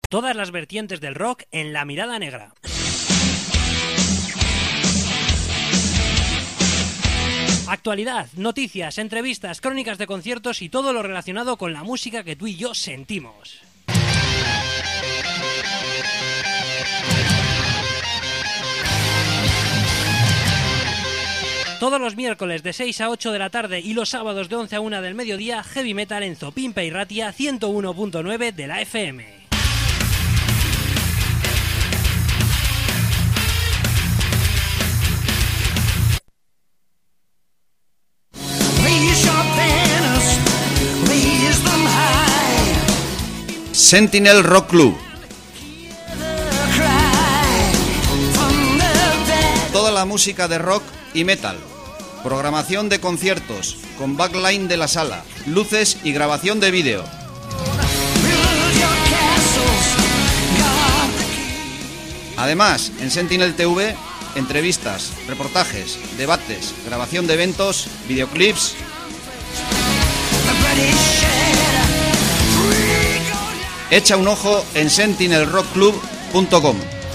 Todas las vertientes del rock en La Mirada Negra. Actualidad, noticias, entrevistas, crónicas de conciertos y todo lo relacionado con la música que tú y yo sentimos. Todos los miércoles de 6 a 8 de la tarde y los sábados de 11 a 1 del mediodía, Heavy Metal en Zopimpe y Ratia 101.9 de la FM. Sentinel Rock Club. Toda la música de rock y metal. Programación de conciertos, con backline de la sala, luces y grabación de vídeo. Además, en Sentinel TV, entrevistas, reportajes, debates, grabación de eventos, videoclips. Echa un ojo en sentinelrockclub.com.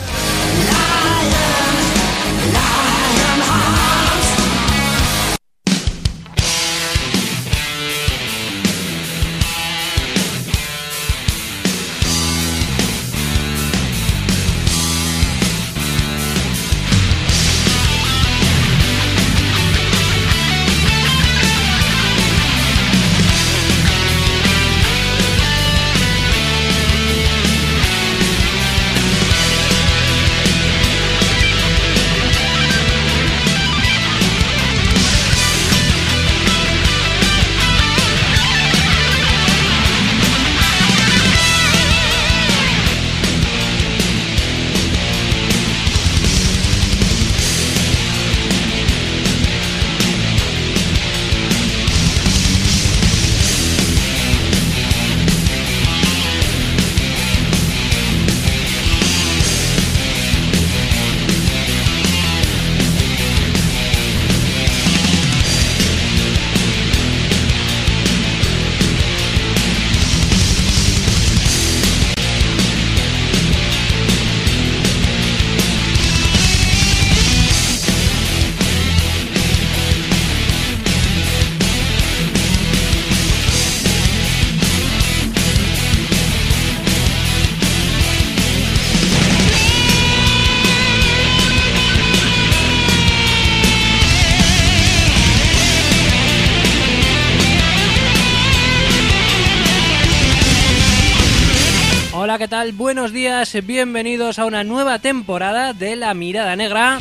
Hola, ¿qué tal? Buenos días, bienvenidos a una nueva temporada de La Mirada Negra.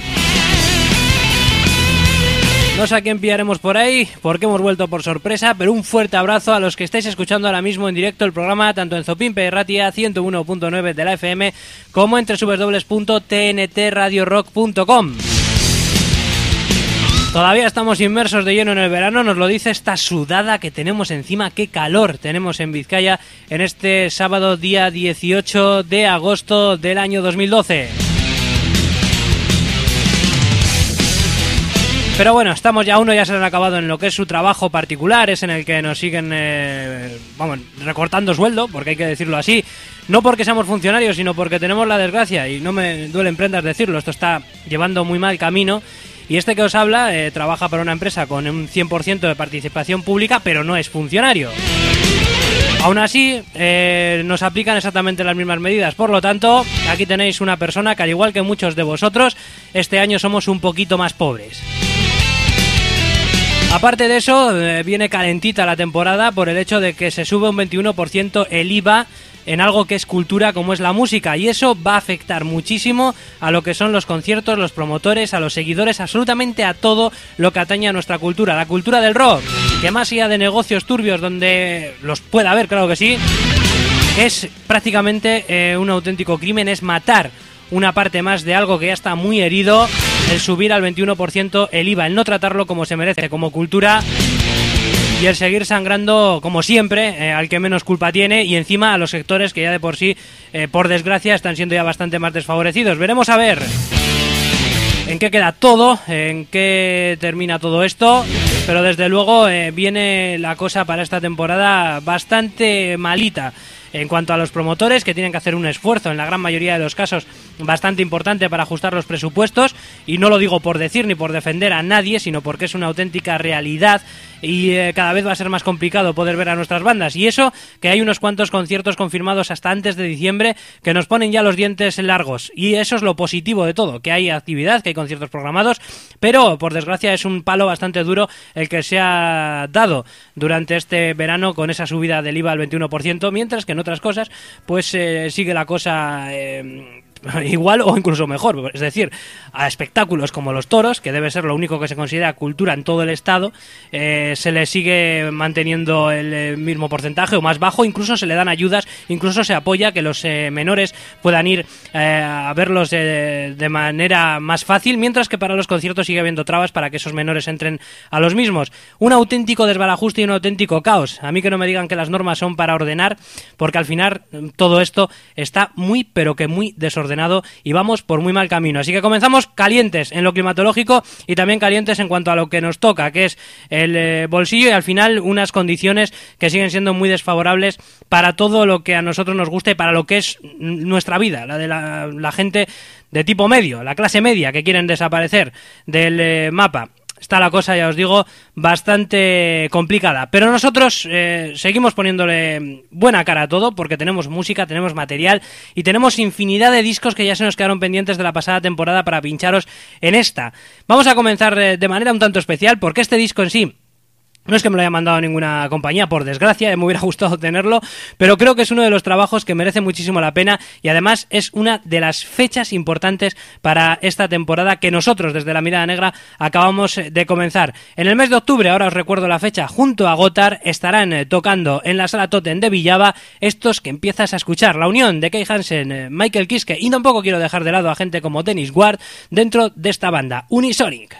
No sé a quién pillaremos por ahí, porque hemos vuelto por sorpresa, pero un fuerte abrazo a los que estáis escuchando ahora mismo en directo el programa, tanto en Zopimpe y Ratia 101.9 de la FM, como en www.tntradiorock.com. Todavía estamos inmersos de lleno en el verano, nos lo dice esta sudada que tenemos encima, qué calor tenemos en Vizcaya en este sábado día 18 de agosto del año 2012. Pero bueno, estamos ya, uno ya se han acabado en lo que es su trabajo particular, es en el que nos siguen recortando sueldo, porque hay que decirlo así, no porque seamos funcionarios, sino porque tenemos la desgracia, y no me duelen prendas decirlo, esto está llevando muy mal camino. Y este que os habla trabaja para una empresa con un 100% de participación pública, pero no es funcionario. Aún así, nos aplican exactamente las mismas medidas. Por lo tanto, aquí tenéis una persona que, al igual que muchos de vosotros, este año somos un poquito más pobres. Aparte de eso, viene calentita la temporada por el hecho de que se sube un 21% el IVA en algo que es cultura como es la música, y eso va a afectar muchísimo a lo que son los conciertos, los promotores, a los seguidores, absolutamente a todo lo que atañe a nuestra cultura, la cultura del rock, que más allá de negocios turbios donde los pueda haber, claro que sí, es prácticamente un auténtico crimen, es matar una parte más de algo que ya está muy herido, el subir al 21% el IVA, el no tratarlo como se merece, como cultura, y el seguir sangrando, como siempre, al que menos culpa tiene, y encima a los sectores que ya de por sí, por desgracia, están siendo ya bastante más desfavorecidos. Veremos a ver en qué queda todo, en qué termina todo esto, pero desde luego viene la cosa para esta temporada bastante malita. En cuanto a los promotores, que tienen que hacer un esfuerzo, en la gran mayoría de los casos, bastante importante para ajustar los presupuestos, y no lo digo por decir ni por defender a nadie, sino porque es una auténtica realidad y cada vez va a ser más complicado poder ver a nuestras bandas. Y eso, que hay unos cuantos conciertos confirmados hasta antes de diciembre que nos ponen ya los dientes largos. Y eso es lo positivo de todo, que hay actividad, que hay conciertos programados, pero por desgracia es un palo bastante duro el que se ha dado durante este verano con esa subida del IVA al 21%, mientras que en otras cosas pues sigue la cosa igual o incluso mejor. Es decir, a espectáculos como los toros, que debe ser lo único que se considera cultura en todo el estado, se le sigue manteniendo el mismo porcentaje o más bajo, incluso se le dan ayudas, incluso se apoya que los menores puedan ir a verlos de manera más fácil, mientras que para los conciertos sigue habiendo trabas para que esos menores entren a los mismos. Un auténtico desbarajuste y un auténtico caos. A mí que no me digan que las normas son para ordenar, porque al final todo esto está muy pero que muy desordenado y vamos por muy mal camino. Así que comenzamos calientes en lo climatológico y también calientes en cuanto a lo que nos toca, que es el bolsillo, y al final unas condiciones que siguen siendo muy desfavorables para todo lo que a nosotros nos gusta y para lo que es nuestra vida, la de la gente de tipo medio, la clase media, que quieren desaparecer del mapa. Está la cosa, ya os digo, bastante complicada. Pero nosotros seguimos poniéndole buena cara a todo, porque tenemos música, tenemos material y tenemos infinidad de discos que ya se nos quedaron pendientes de la pasada temporada para pincharos en esta. Vamos a comenzar de manera un tanto especial, porque este disco en sí no es que me lo haya mandado ninguna compañía, por desgracia, me hubiera gustado tenerlo, pero creo que es uno de los trabajos que merece muchísimo la pena y además es una de las fechas importantes para esta temporada que nosotros desde La Mirada Negra acabamos de comenzar. En el mes de octubre, ahora os recuerdo la fecha, junto a Gotthard estarán tocando en la Sala Totem de Villava estos que empiezas a escuchar, la unión de Kai Hansen, Michael Kiske, y tampoco quiero dejar de lado a gente como Dennis Ward dentro de esta banda, Unisonic.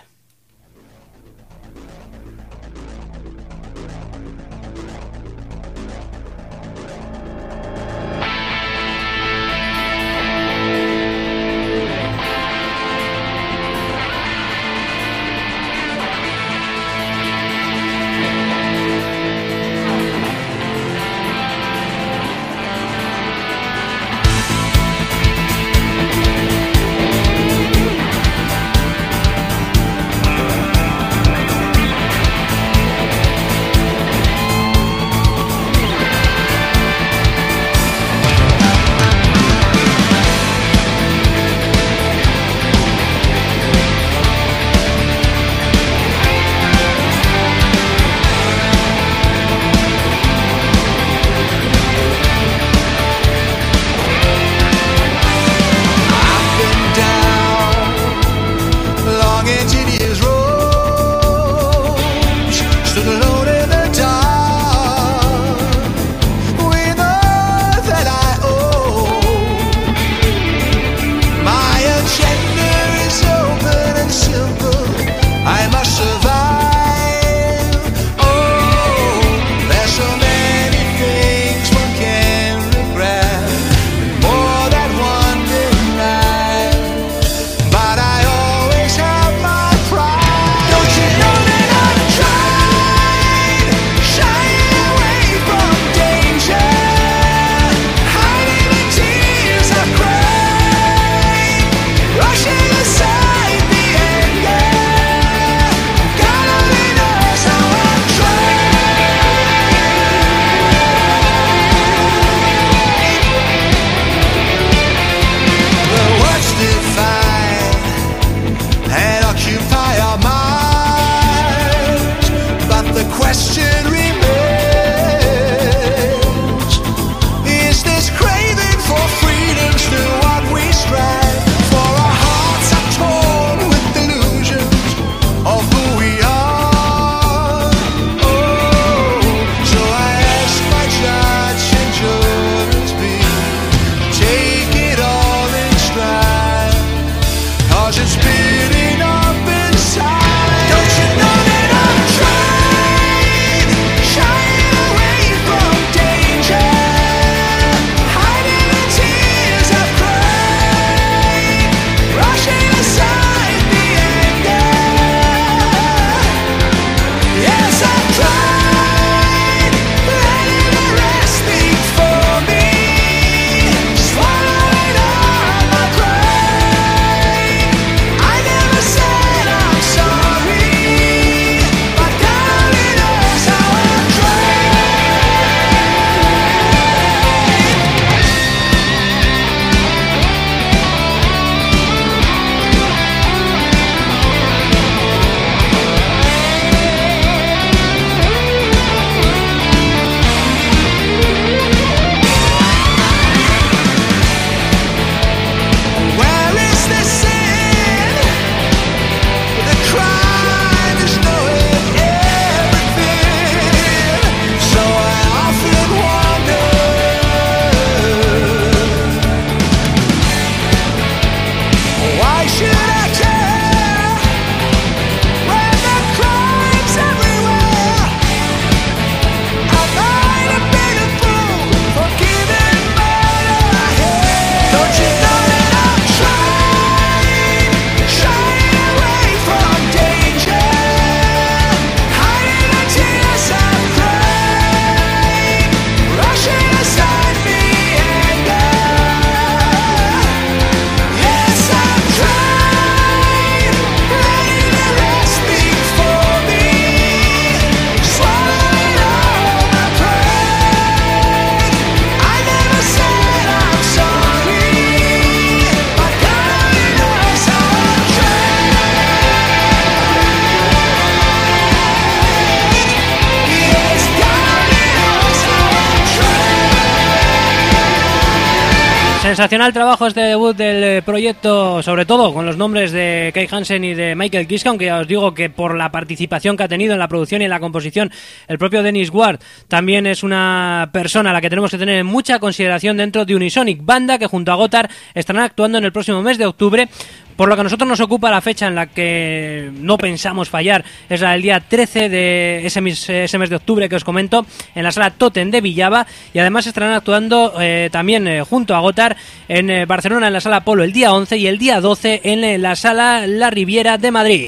Sensacional trabajo este debut del proyecto, sobre todo con los nombres de Kai Hansen y de Michael Kiske, aunque ya os digo que por la participación que ha tenido en la producción y en la composición el propio Dennis Ward también es una persona a la que tenemos que tener en mucha consideración dentro de Unisonic, banda que junto a Gotthard estarán actuando en el próximo mes de octubre. Por lo que a nosotros nos ocupa la fecha en la que no pensamos fallar, es la del día 13 de ese mes de octubre que os comento, en la sala Totem de Villava, y además estarán actuando también junto a Gotthard en Barcelona en la sala Polo el día 11 y el día 12 en la sala La Riviera de Madrid.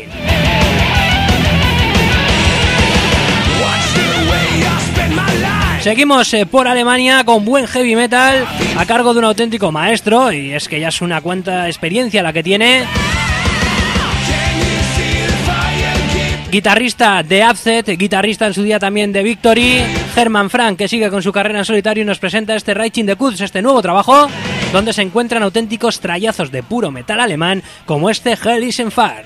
Seguimos por Alemania con buen heavy metal a cargo de un auténtico maestro, y es que ya es una cuanta experiencia la que tiene. Guitarrista de Abset, guitarrista en su día también de Victory, Herman Frank, que sigue con su carrera en solitario y nos presenta este Reich in the Kuds, este nuevo trabajo, donde se encuentran auténticos trallazos de puro metal alemán como este Hell is in Fire.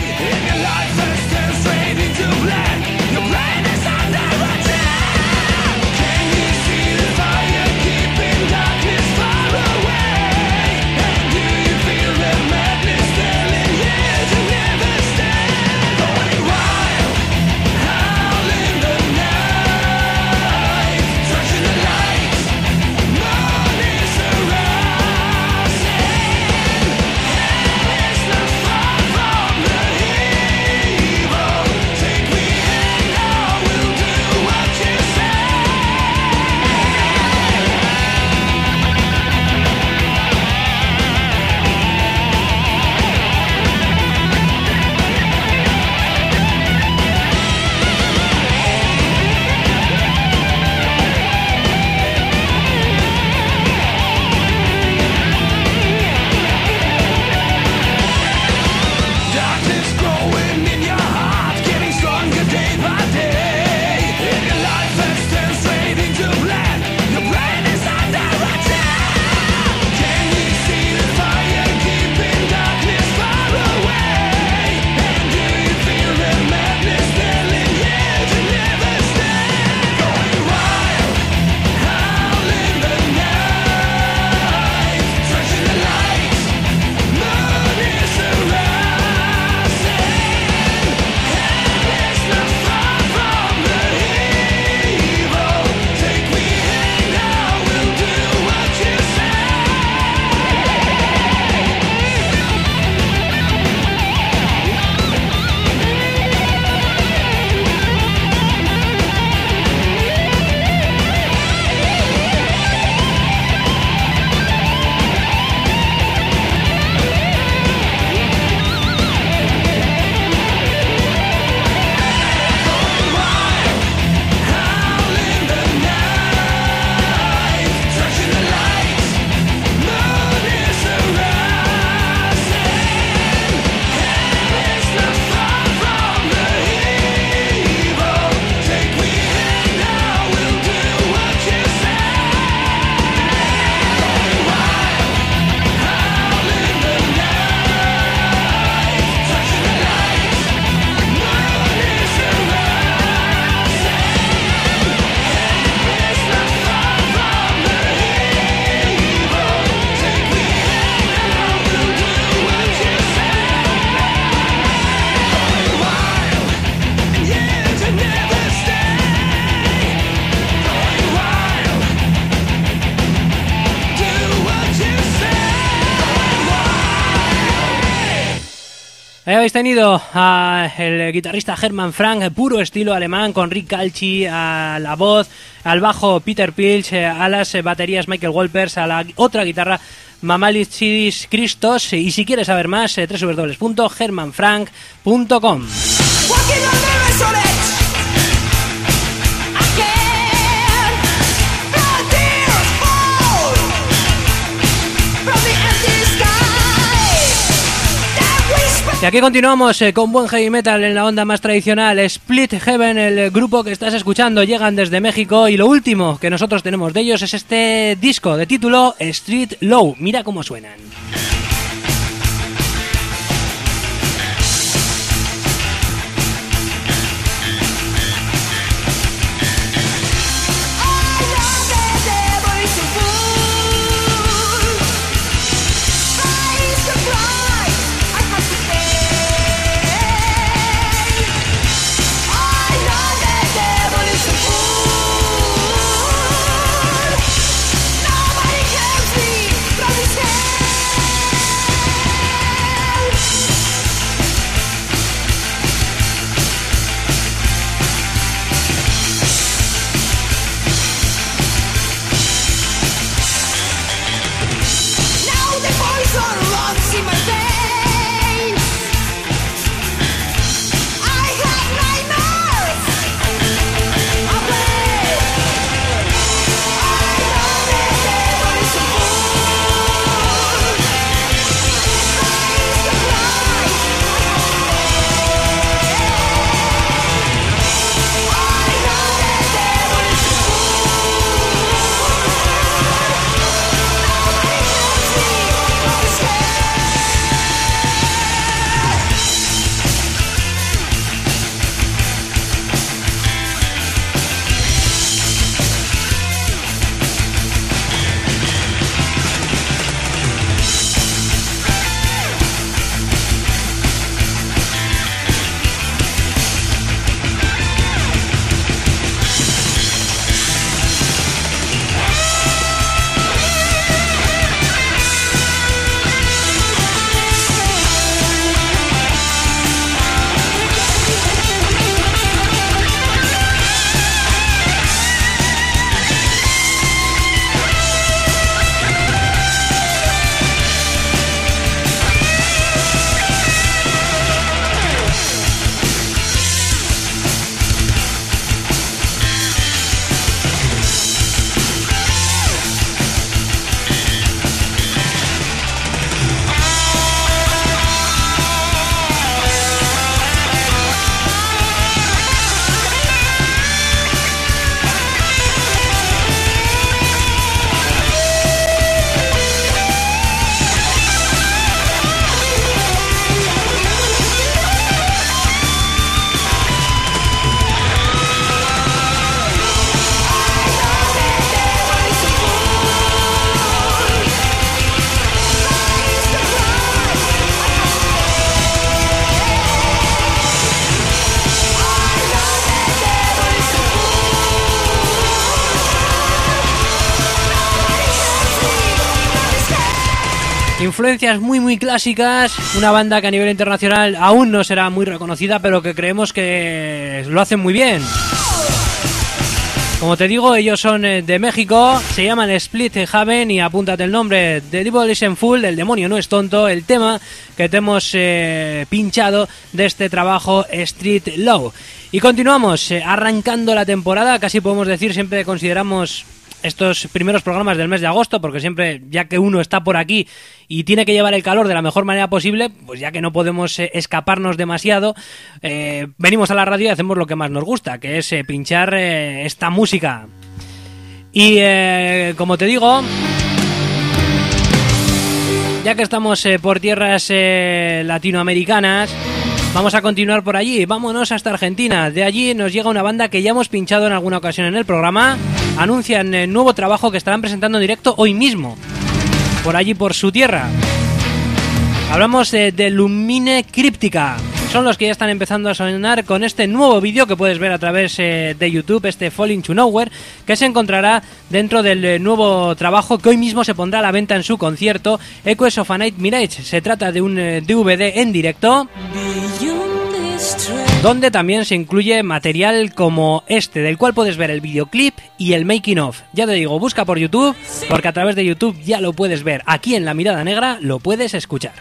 Ahí habéis tenido al guitarrista Herman Frank, puro estilo alemán, con Rick Calci a la voz, al bajo Peter Pilch, a las baterías Michael Wolpers, a la otra guitarra Mamalichidis Christos. Y si quieres saber más, www.hermanfrank.com. Y aquí continuamos con buen heavy metal en la onda más tradicional. Split Heaven, el grupo que estás escuchando, llegan desde México y lo último que nosotros tenemos de ellos es este disco de título Street Low. Mira cómo suenan. Influencias muy clásicas, una banda que a nivel internacional aún no será muy reconocida, pero que creemos que lo hacen muy bien. Como te digo, ellos son de México, se llaman Split Haven y apúntate el nombre, The Devil Isn't Fool, el demonio no es tonto, el tema que te hemos pinchado de este trabajo Street Low. Y continuamos arrancando la temporada, casi podemos decir, siempre consideramos estos primeros programas del mes de agosto, porque siempre, ya que uno está por aquí y tiene que llevar el calor de la mejor manera posible, pues ya que no podemos escaparnos demasiado, venimos a la radio y hacemos lo que más nos gusta, que es pinchar esta música. Y como te digo, ya que estamos por tierras latinoamericanas, vamos a continuar por allí, vámonos hasta Argentina. De allí nos llega una banda que ya hemos pinchado en alguna ocasión en el programa. Anuncian nuevo trabajo que estarán presentando en directo hoy mismo, por allí por su tierra. Hablamos de Lumine Cryptica. Son los que ya están empezando a sonar con este nuevo vídeo que puedes ver a través de YouTube, este Falling to Nowhere, que se encontrará dentro del nuevo trabajo que hoy mismo se pondrá a la venta en su concierto Echoes of a Night Mirage. Se trata de un DVD en directo, donde también se incluye material como este, del cual puedes ver el videoclip y el making of. Ya te digo, busca por YouTube, porque a través de YouTube ya lo puedes ver. Aquí en La Mirada Negra lo puedes escuchar.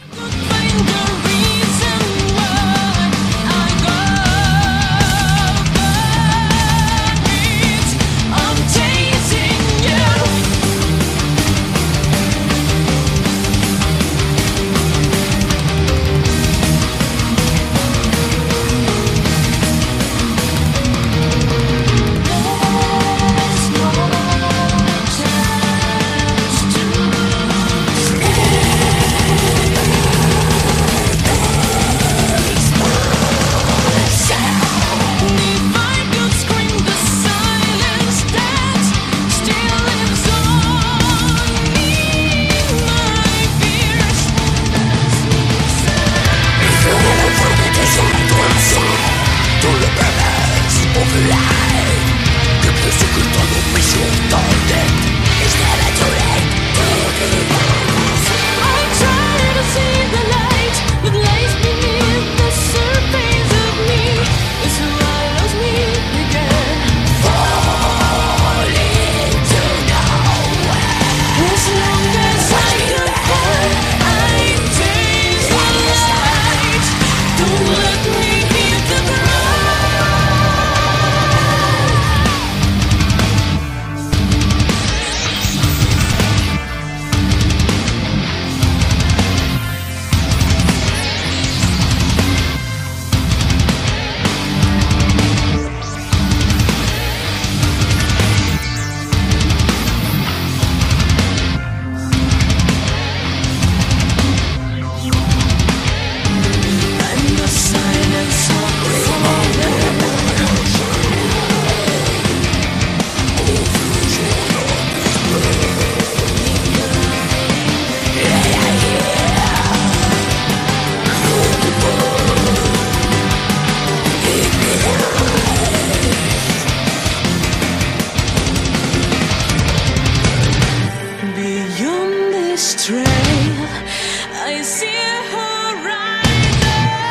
trail. I see a horizon.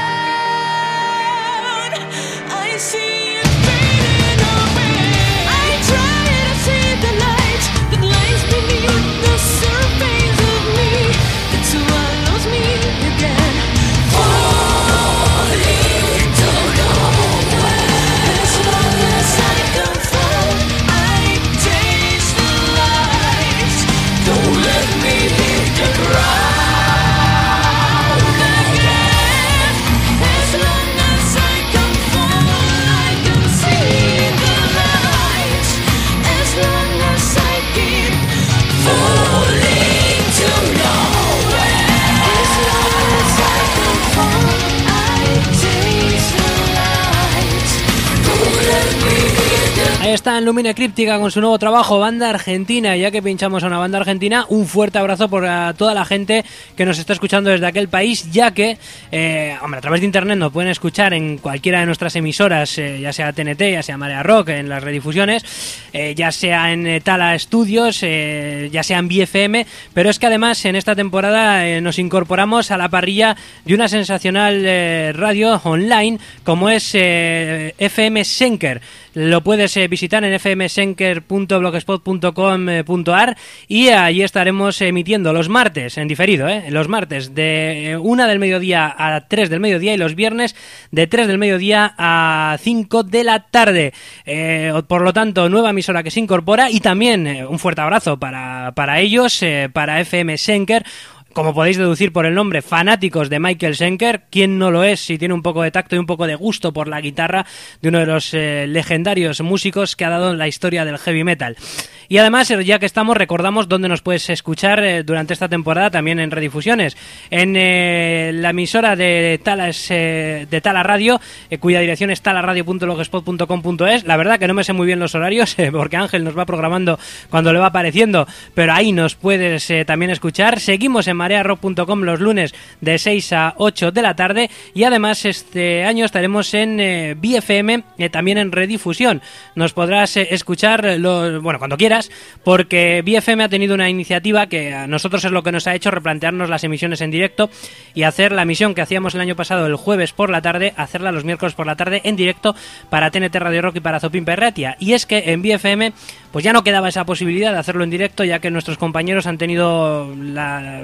I see it fading away. I try to see the light that lies beneath the surface of me, that swallows me again. Falling to nowhere. As long as I can fall, I taste the light. Don't let me hit the ground again. As long as I can fall, I can see the light. As long as I keep falling to nowhere. As long as I can fall, I taste the light. Don't let me hit the Ahí está en Lumine Cryptica con su nuevo trabajo, banda argentina. Ya que pinchamos a una banda argentina, un fuerte abrazo por toda la gente que nos está escuchando desde aquel país, ya que, hombre, a través de internet nos pueden escuchar en cualquiera de nuestras emisoras, ya sea TNT, ya sea Marea Rock, en las redifusiones, ya sea en Tala Studios, ya sea en BFM, pero es que además en esta temporada nos incorporamos a la parrilla de una sensacional radio online como es FM Schenker. Lo puedes visitar en fmsenker.blogspot.com.ar y allí estaremos emitiendo los martes, en diferido, los martes de 1 del mediodía a 3 del mediodía y los viernes de 3 del mediodía a 5 de la tarde. Por lo tanto, nueva emisora que se incorpora y también un fuerte abrazo para ellos, para FM Schenker. Como podéis deducir por el nombre, fanáticos de Michael Schenker. ¿Quién no lo es si tiene un poco de tacto y un poco de gusto por la guitarra de uno de los legendarios músicos que ha dado en la historia del heavy metal? Y además, ya que estamos, recordamos dónde nos puedes escuchar durante esta temporada, también en redifusiones. En la emisora de Tala Radio, cuya dirección es talaradio.blogspot.com.es. La verdad que no me sé muy bien los horarios, porque Ángel nos va programando cuando le va apareciendo, pero ahí nos puedes también escuchar. Seguimos en marearock.com los lunes de 6 a 8 de la tarde y además este año estaremos en BFM, también en redifusión. Nos podrás escuchar cuando quieras, porque BFM ha tenido una iniciativa que a nosotros es lo que nos ha hecho replantearnos las emisiones en directo y hacer la emisión que hacíamos el año pasado el jueves por la tarde, hacerla los miércoles por la tarde en directo para TNT Radio Rock y para Zopin Perratia. Y es que en BFM pues ya no quedaba esa posibilidad de hacerlo en directo, ya que nuestros compañeros han tomado la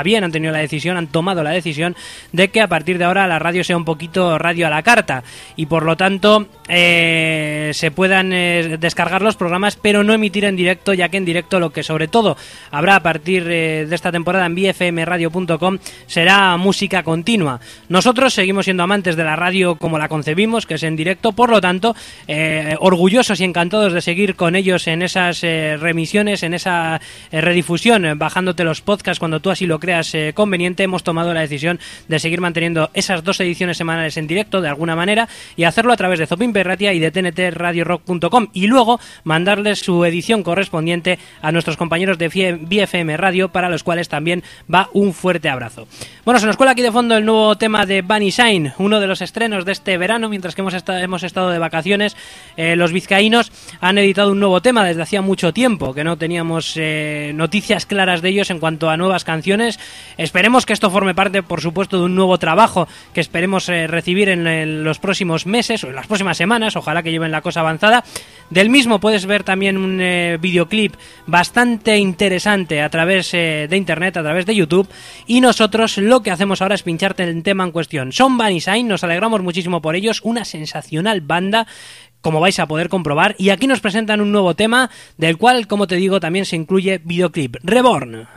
decisión de que a partir de ahora la radio sea un poquito radio a la carta y por lo tanto se puedan descargar los programas pero no emitir en directo, ya que en directo lo que sobre todo habrá a partir de esta temporada en bfmradio.com será música continua. Nosotros seguimos siendo amantes de la radio como la concebimos, que es en directo, por lo tanto orgullosos y encantados de seguir con ellos en esas remisiones, en esa redifusión, bajándote los podcasts cuando tú así lo creas conveniente. Hemos tomado la decisión de seguir manteniendo esas 2 ediciones semanales en directo de alguna manera y hacerlo a través de Zopin Perratia y de tntradiorock.com y luego mandarles su edición correspondiente a nuestros compañeros de BFM Radio, para los cuales también va un fuerte abrazo. Bueno, se nos cuela aquí de fondo el nuevo tema de Bunny Shine, uno de los estrenos de este verano, mientras que hemos estado de vacaciones. Los vizcaínos han editado un nuevo tema desde hacía mucho tiempo, que no teníamos noticias claras de ellos en cuanto a nuevas canciones. Esperemos que esto forme parte, por supuesto, de un nuevo trabajo que esperemos recibir en los próximos meses o en las próximas semanas. Ojalá que lleven la cosa avanzada. Del mismo puedes ver también un videoclip bastante interesante a través de internet, a través de YouTube, y nosotros lo que hacemos ahora es pincharte el tema en cuestión. Son Bunny Shine, nos alegramos muchísimo por ellos, una sensacional banda, como vais a poder comprobar, y aquí nos presentan un nuevo tema del cual, como te digo, también se incluye videoclip, Reborn.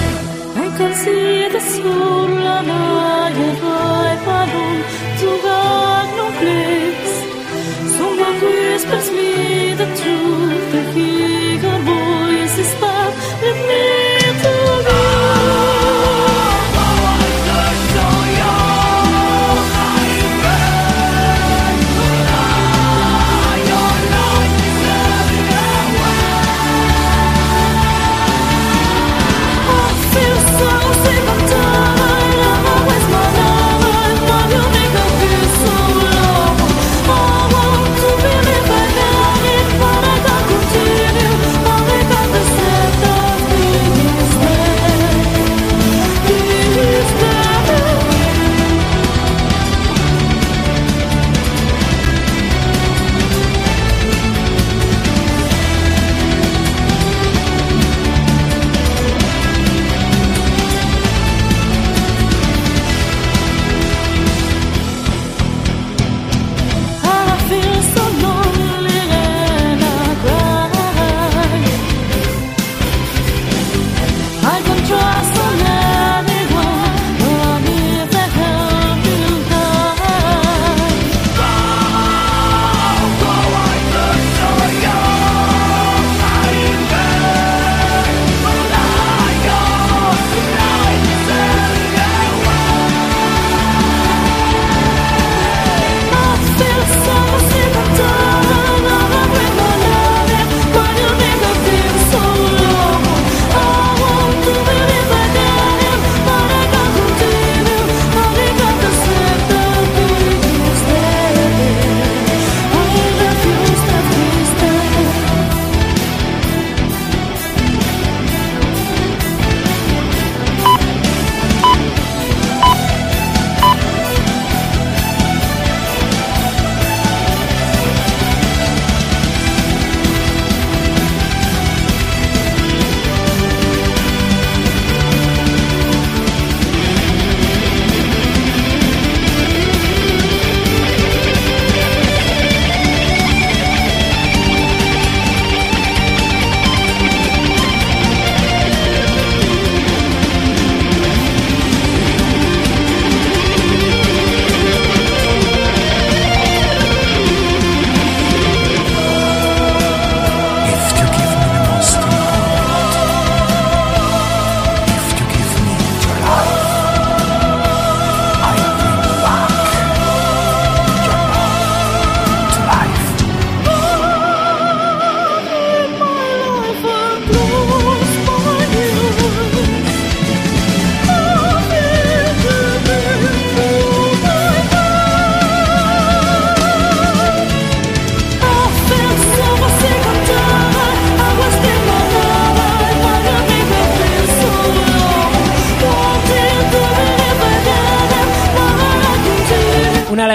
I can see the soul and I have I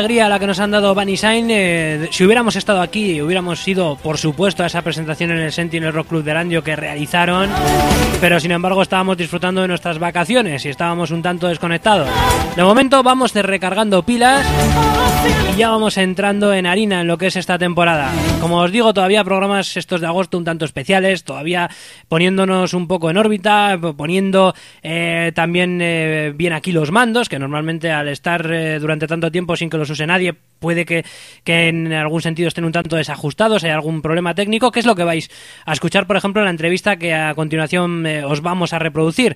alegría la que nos han dado Bunny Sign. Si hubiéramos estado aquí, hubiéramos ido, por supuesto, a esa presentación en el Sentinel Rock Club de Landio que realizaron, pero sin embargo estábamos disfrutando de nuestras vacaciones y estábamos un tanto desconectados. De momento vamos recargando pilas y ya vamos entrando en harina en lo que es esta temporada. Como os digo, todavía programas estos de agosto un tanto especiales, todavía poniéndonos un poco en órbita, poniendo también bien aquí los mandos, que normalmente al estar durante tanto tiempo sin que los use nadie, puede que en algún sentido estén un tanto desajustados, hay algún problema técnico, que es lo que vais a escuchar, por ejemplo, en la entrevista que a continuación os vamos a reproducir.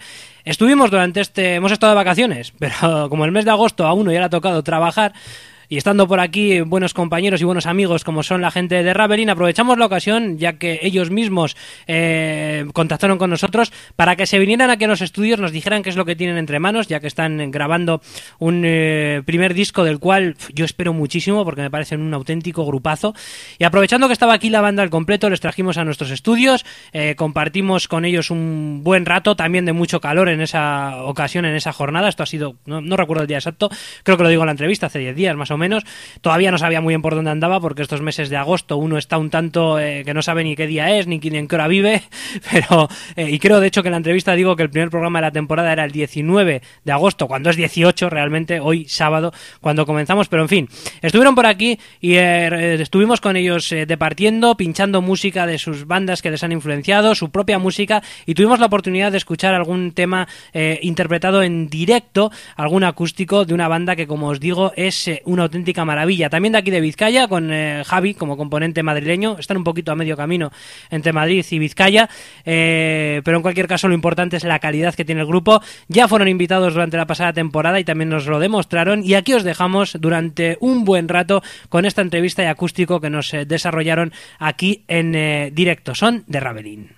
Hemos estado de vacaciones, pero como el mes de agosto a uno ya le ha tocado trabajar, y estando por aquí buenos compañeros y buenos amigos como son la gente de Ravelin, aprovechamos la ocasión, ya que ellos mismos contactaron con nosotros para que se vinieran aquí a los estudios, nos dijeran qué es lo que tienen entre manos, ya que están grabando un primer disco del cual yo espero muchísimo porque me parecen un auténtico grupazo. Y aprovechando que estaba aquí la banda al completo, les trajimos a nuestros estudios, compartimos con ellos un buen rato, también de mucho calor en esa ocasión, en esa jornada. Esto ha sido, no recuerdo el día exacto, creo que lo digo en la entrevista, hace 10 días más o menos. Todavía no sabía muy bien por dónde andaba, porque estos meses de agosto uno está un tanto que no sabe ni qué día es, ni en qué hora vive, pero y creo de hecho que en la entrevista digo que el primer programa de la temporada era el 19 de agosto, cuando es 18 realmente, hoy sábado cuando comenzamos, pero en fin, estuvieron por aquí y estuvimos con ellos departiendo, pinchando música de sus bandas que les han influenciado, su propia música, y tuvimos la oportunidad de escuchar algún tema interpretado en directo, algún acústico de una banda que, como os digo, es una auténtica maravilla. También de aquí de Vizcaya, con Javi como componente madrileño. Están un poquito a medio camino entre Madrid y Vizcaya, pero en cualquier caso lo importante es la calidad que tiene el grupo. Ya fueron invitados durante la pasada temporada y también nos lo demostraron, y aquí os dejamos durante un buen rato con esta entrevista y acústico que nos desarrollaron aquí en directo. Son de Ravelin.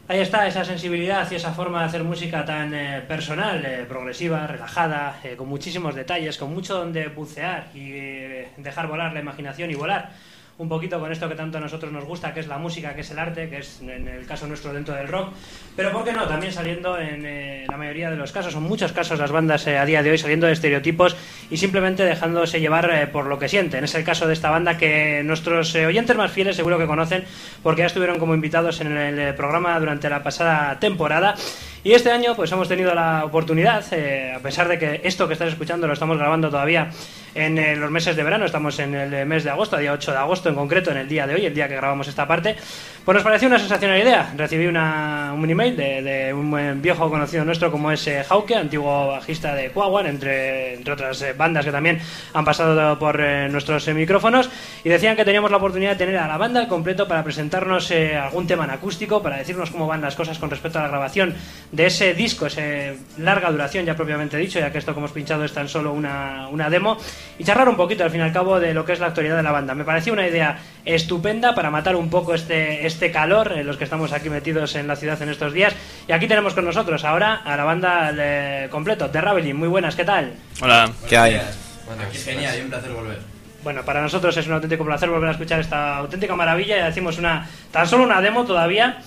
Ahí está esa sensibilidad y esa forma de hacer música tan personal, progresiva, relajada, con muchísimos detalles, con mucho donde bucear y dejar volar la imaginación y volar un poquito con esto que tanto a nosotros nos gusta, que es la música, que es el arte, que es en el caso nuestro dentro del rock, pero ¿por qué no? También saliendo en la mayoría de los casos, en muchos casos las bandas a día de hoy saliendo de estereotipos y simplemente dejándose llevar por lo que sienten. Es el caso de esta banda que nuestros oyentes más fieles seguro que conocen porque ya estuvieron como invitados en el programa durante la pasada temporada. Y este año pues hemos tenido la oportunidad, a pesar de que esto que estás escuchando lo estamos grabando todavía en los meses de verano, estamos en el mes de agosto, día 8 de agosto en concreto, en el día de hoy, el día que grabamos esta parte, pues nos pareció una sensacional idea. Recibí un email de un viejo conocido nuestro como es Hauke, antiguo bajista de Quawan, entre otras bandas que también han pasado por nuestros micrófonos, y decían que teníamos la oportunidad de tener a la banda al completo para presentarnos algún tema en acústico, para decirnos cómo van las cosas con respecto a la grabación de ese disco, ese larga duración ya propiamente dicho, ya que esto que hemos pinchado es tan solo una demo, y charlar un poquito al fin y al cabo de lo que es la actualidad de la banda. Me pareció una idea estupenda para matar un poco este calor en los que estamos aquí metidos en la ciudad en estos días, y aquí tenemos con nosotros ahora a la banda completo, The Raveling. Muy buenas, ¿qué tal? Hola. ¿Qué hay? Bueno, aquí genial y un placer volver. Bueno, para nosotros es un auténtico placer volver a escuchar esta auténtica maravilla. Ya decimos tan solo una demo todavía,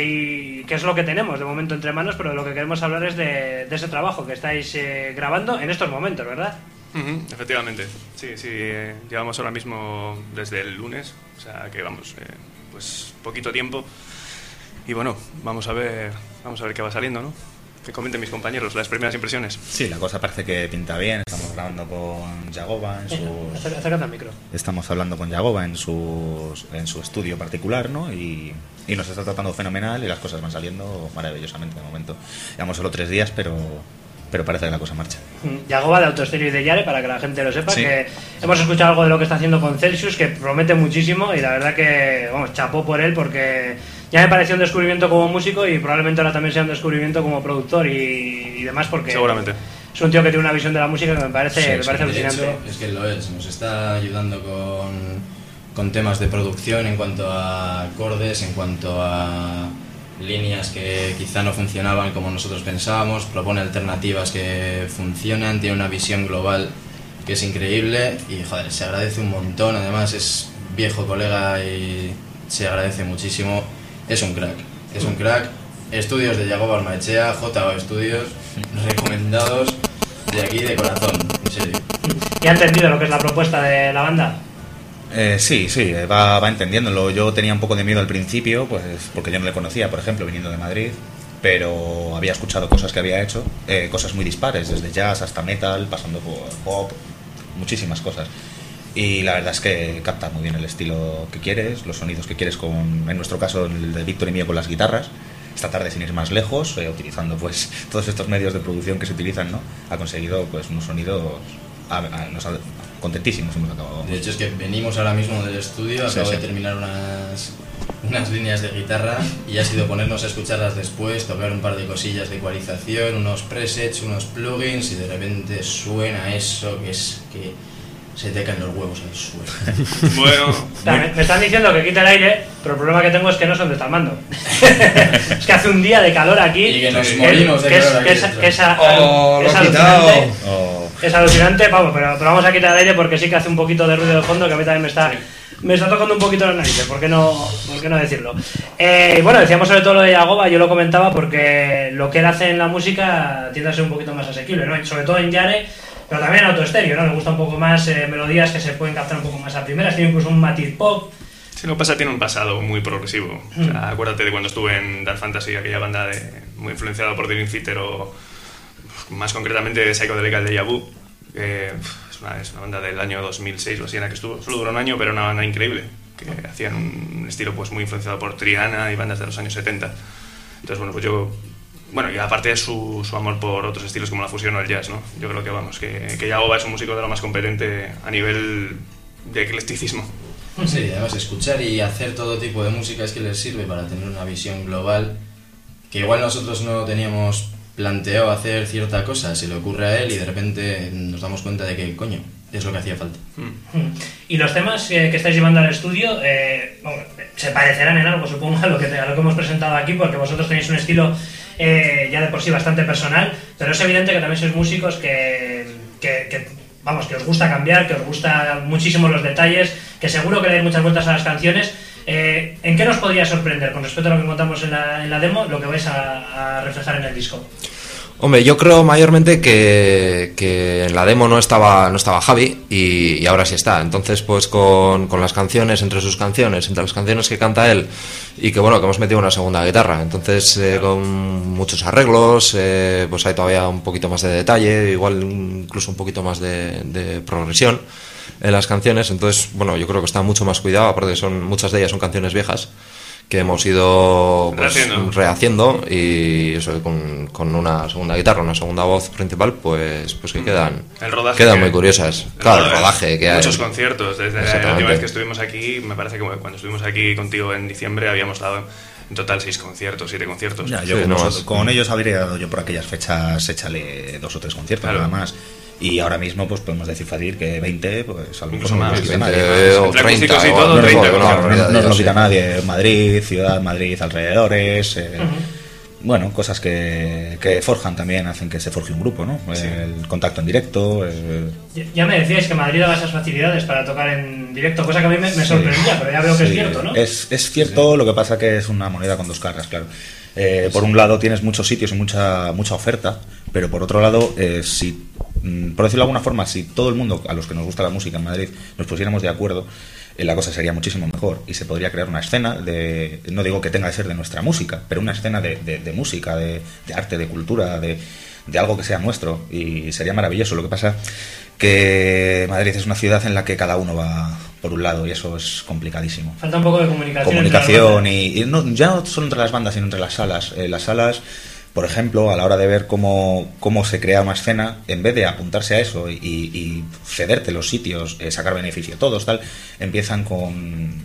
y que es lo que tenemos de momento entre manos, pero de lo que queremos hablar es de ese trabajo que estáis grabando en estos momentos, ¿verdad? Efectivamente, sí, llevamos ahora mismo desde el lunes, o sea que vamos, pues poquito tiempo, y bueno, vamos a ver qué va saliendo, ¿no? Que comenten mis compañeros las primeras impresiones. Sí, la cosa parece que pinta bien. Estamos grabando con Yagoba Acércate al micro. Estamos hablando con Yagoba en su estudio particular, ¿no? Y nos está tratando fenomenal y las cosas van saliendo maravillosamente de momento. Llevamos solo 3 días, pero parece que la cosa marcha. Yagoba de Autostereo y de Yare, para que la gente lo sepa, sí. Que hemos escuchado algo de lo que está haciendo con Celsius, que promete muchísimo, y la verdad que, vamos, chapó por él, porque ya me pareció un descubrimiento como músico y probablemente ahora también sea un descubrimiento como productor y demás, porque seguramente es un tío que tiene una visión de la música que me parece alucinante. De hecho, es que lo es, nos está ayudando con temas de producción en cuanto a acordes, en cuanto a líneas que quizá no funcionaban como nosotros pensábamos, propone alternativas que funcionan, tiene una visión global que es increíble y joder, se agradece un montón. Además es viejo colega y se agradece muchísimo. Es un crack. Estudios de Yagoba Armaechea, JO Estudios, recomendados de aquí de corazón, en serio. ¿Y ha entendido lo que es la propuesta de la banda? Sí, va entendiéndolo. Yo tenía un poco de miedo al principio, pues porque yo no le conocía, por ejemplo, viniendo de Madrid, pero había escuchado cosas que había hecho, cosas muy dispares, desde jazz hasta metal, pasando por pop, muchísimas cosas. Y la verdad es que capta muy bien el estilo que quieres, los sonidos que quieres, en nuestro caso el de Víctor y mío con las guitarras. Esta tarde, sin ir más lejos, utilizando pues todos estos medios de producción que se utilizan, ¿no? Ha conseguido pues unos sonidos contentísimos hemos acabado. De hecho es que venimos ahora mismo del estudio, acabo de terminar unas líneas de guitarra y ha sido ponernos a escucharlas después, tocar un par de cosillas de ecualización, unos presets, unos plugins, y de repente suena eso que es que se te caen los huevos al suelo. Bueno, O sea, me están diciendo que quita el aire, pero el problema que tengo es que no sé dónde está el mando. Es que hace un día de calor aquí. Y que nos morimos de calor aquí dentro. Es lo he alucinante. quitado. Es alucinante, vamos, pero vamos a quitar el aire porque sí que hace un poquito de ruido de fondo que a mí también me está tocando un poquito las narices, ¿por qué no decirlo? Bueno, decíamos sobre todo lo de Yagoba, yo lo comentaba porque lo que él hace en la música tiende a ser un poquito más asequible, ¿no? Sobre todo en Yare, pero también en Autostereo, ¿no? Le gusta un poco más melodías que se pueden captar un poco más a primeras, tiene incluso un matiz pop. sí, lo que pasa tiene un pasado muy progresivo. O sea, acuérdate de cuando estuve en Dark Fantasy, aquella banda muy influenciada por Dream Theater o más concretamente de Psychedelic Deja Vu, que es una banda del año 2006 o así, en la que estuvo, solo duró un año, pero una banda increíble, que hacían un estilo pues muy influenciado por Triana y bandas de los años 70. Entonces, bueno, pues y aparte de su amor por otros estilos como la fusión o el jazz, ¿no? Yo creo que, vamos, que Yagoba es un músico de lo más competente a nivel de eclecticismo. Sí, además escuchar y hacer todo tipo de música es que les sirve para tener una visión global que igual nosotros no teníamos planteó hacer cierta cosa, se le ocurre a él y de repente nos damos cuenta de que, coño, es lo que hacía falta. Y los temas que estáis llevando al estudio bueno, se parecerán en algo, supongo, a lo que hemos presentado aquí, porque vosotros tenéis un estilo ya de por sí bastante personal, pero es evidente que también sois músicos vamos, que os gusta cambiar, que os gusta muchísimo los detalles, que seguro que le dais muchas vueltas a las canciones. ¿En qué nos podría sorprender con respecto a lo que encontramos en la demo, lo que vais a reflejar en el disco? Hombre, yo creo mayormente que en la demo no estaba Javi y ahora sí está. Entonces, pues con las canciones, entre las canciones que canta él y que bueno, que hemos metido una segunda guitarra. Entonces, con muchos arreglos, pues hay todavía un poquito más de detalle, igual incluso un poquito más de progresión en las canciones. Entonces, bueno, yo creo que está mucho más cuidado, aparte que muchas de ellas son canciones viejas que hemos ido pues, rehaciendo y eso con una segunda guitarra, una segunda voz principal, pues que quedan muy curiosas. Claro, el rodaje que hay. Muchos conciertos. Desde la última vez que estuvimos aquí, me parece que cuando estuvimos aquí contigo en diciembre habíamos dado en total 7 conciertos. Ya, yo con ellos habría dado yo por aquellas fechas, échale 2 o 3 conciertos, nada más. Y ahora mismo pues podemos decir fácil que 20, pues algo incluso más, 20 o 30 y todo, 30, no lo quita nadie. Madrid, ciudad, Madrid, alrededores, bueno, cosas que forjan también, hacen que se forje un grupo, ¿no? Sí. El contacto en directo. Ya me decíais que Madrid daba esas facilidades para tocar en directo, cosa que a mí me sorprendía, pero ya veo que es cierto, ¿no? Es cierto, lo que pasa que es una moneda con dos caras, claro. Por un lado tienes muchos sitios y mucha oferta, pero por otro lado, por decirlo de alguna forma, si todo el mundo, a los que nos gusta la música en Madrid, nos pusiéramos de acuerdo, la cosa sería muchísimo mejor y se podría crear una escena no digo que tenga que ser de nuestra música, pero una escena de música, de arte, de cultura, de algo que sea nuestro, y sería maravilloso. Lo que pasa que Madrid es una ciudad en la que cada uno va por un lado y eso es complicadísimo. Falta un poco de comunicación y ya no solo entre las bandas sino entre las salas. Las salas, por ejemplo, a la hora de ver cómo se crea una escena, en vez de apuntarse a eso y cederte los sitios, sacar beneficio todos, tal, empiezan con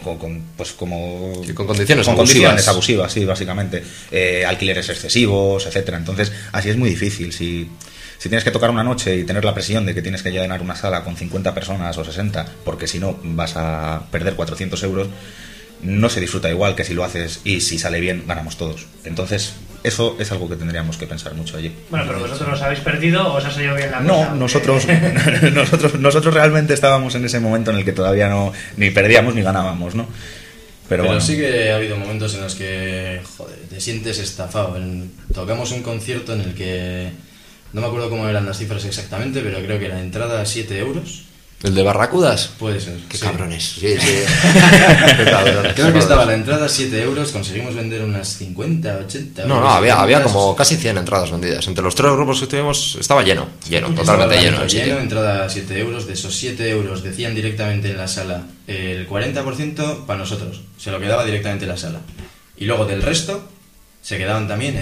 condiciones abusivas, sí, básicamente, alquileres excesivos, etcétera. Entonces así es muy difícil. Si tienes que tocar una noche y tener la presión de que tienes que llenar una sala con 50 personas o 60, porque si no vas a perder 400 euros, no se disfruta igual que si lo haces y si sale bien ganamos todos. Entonces eso es algo que tendríamos que pensar mucho allí. Bueno, pero vosotros os habéis perdido o os ha salido bien la No, cosa. nosotros realmente estábamos en ese momento en el que todavía ni perdíamos ni ganábamos, ¿no? Pero bueno. Sí que ha habido momentos en los que, joder, te sientes estafado. Tocamos un concierto en el que no me acuerdo cómo eran las cifras exactamente, pero creo que la entrada a 7 euros. ¿El de Barracudas? Puede ser. Qué cabrones. Sí. Qué cabrones. Creo que estaba la entrada a 7 euros, conseguimos vender unas 50, 80... No, había como casi 100 entradas vendidas. Entre los 3 grupos que estuvimos estaba lleno, totalmente lleno. Lleno, entrada a 7 euros. De esos 7 euros decían directamente en la sala el 40% para nosotros. Se lo quedaba directamente en la sala. Y luego del resto se quedaban también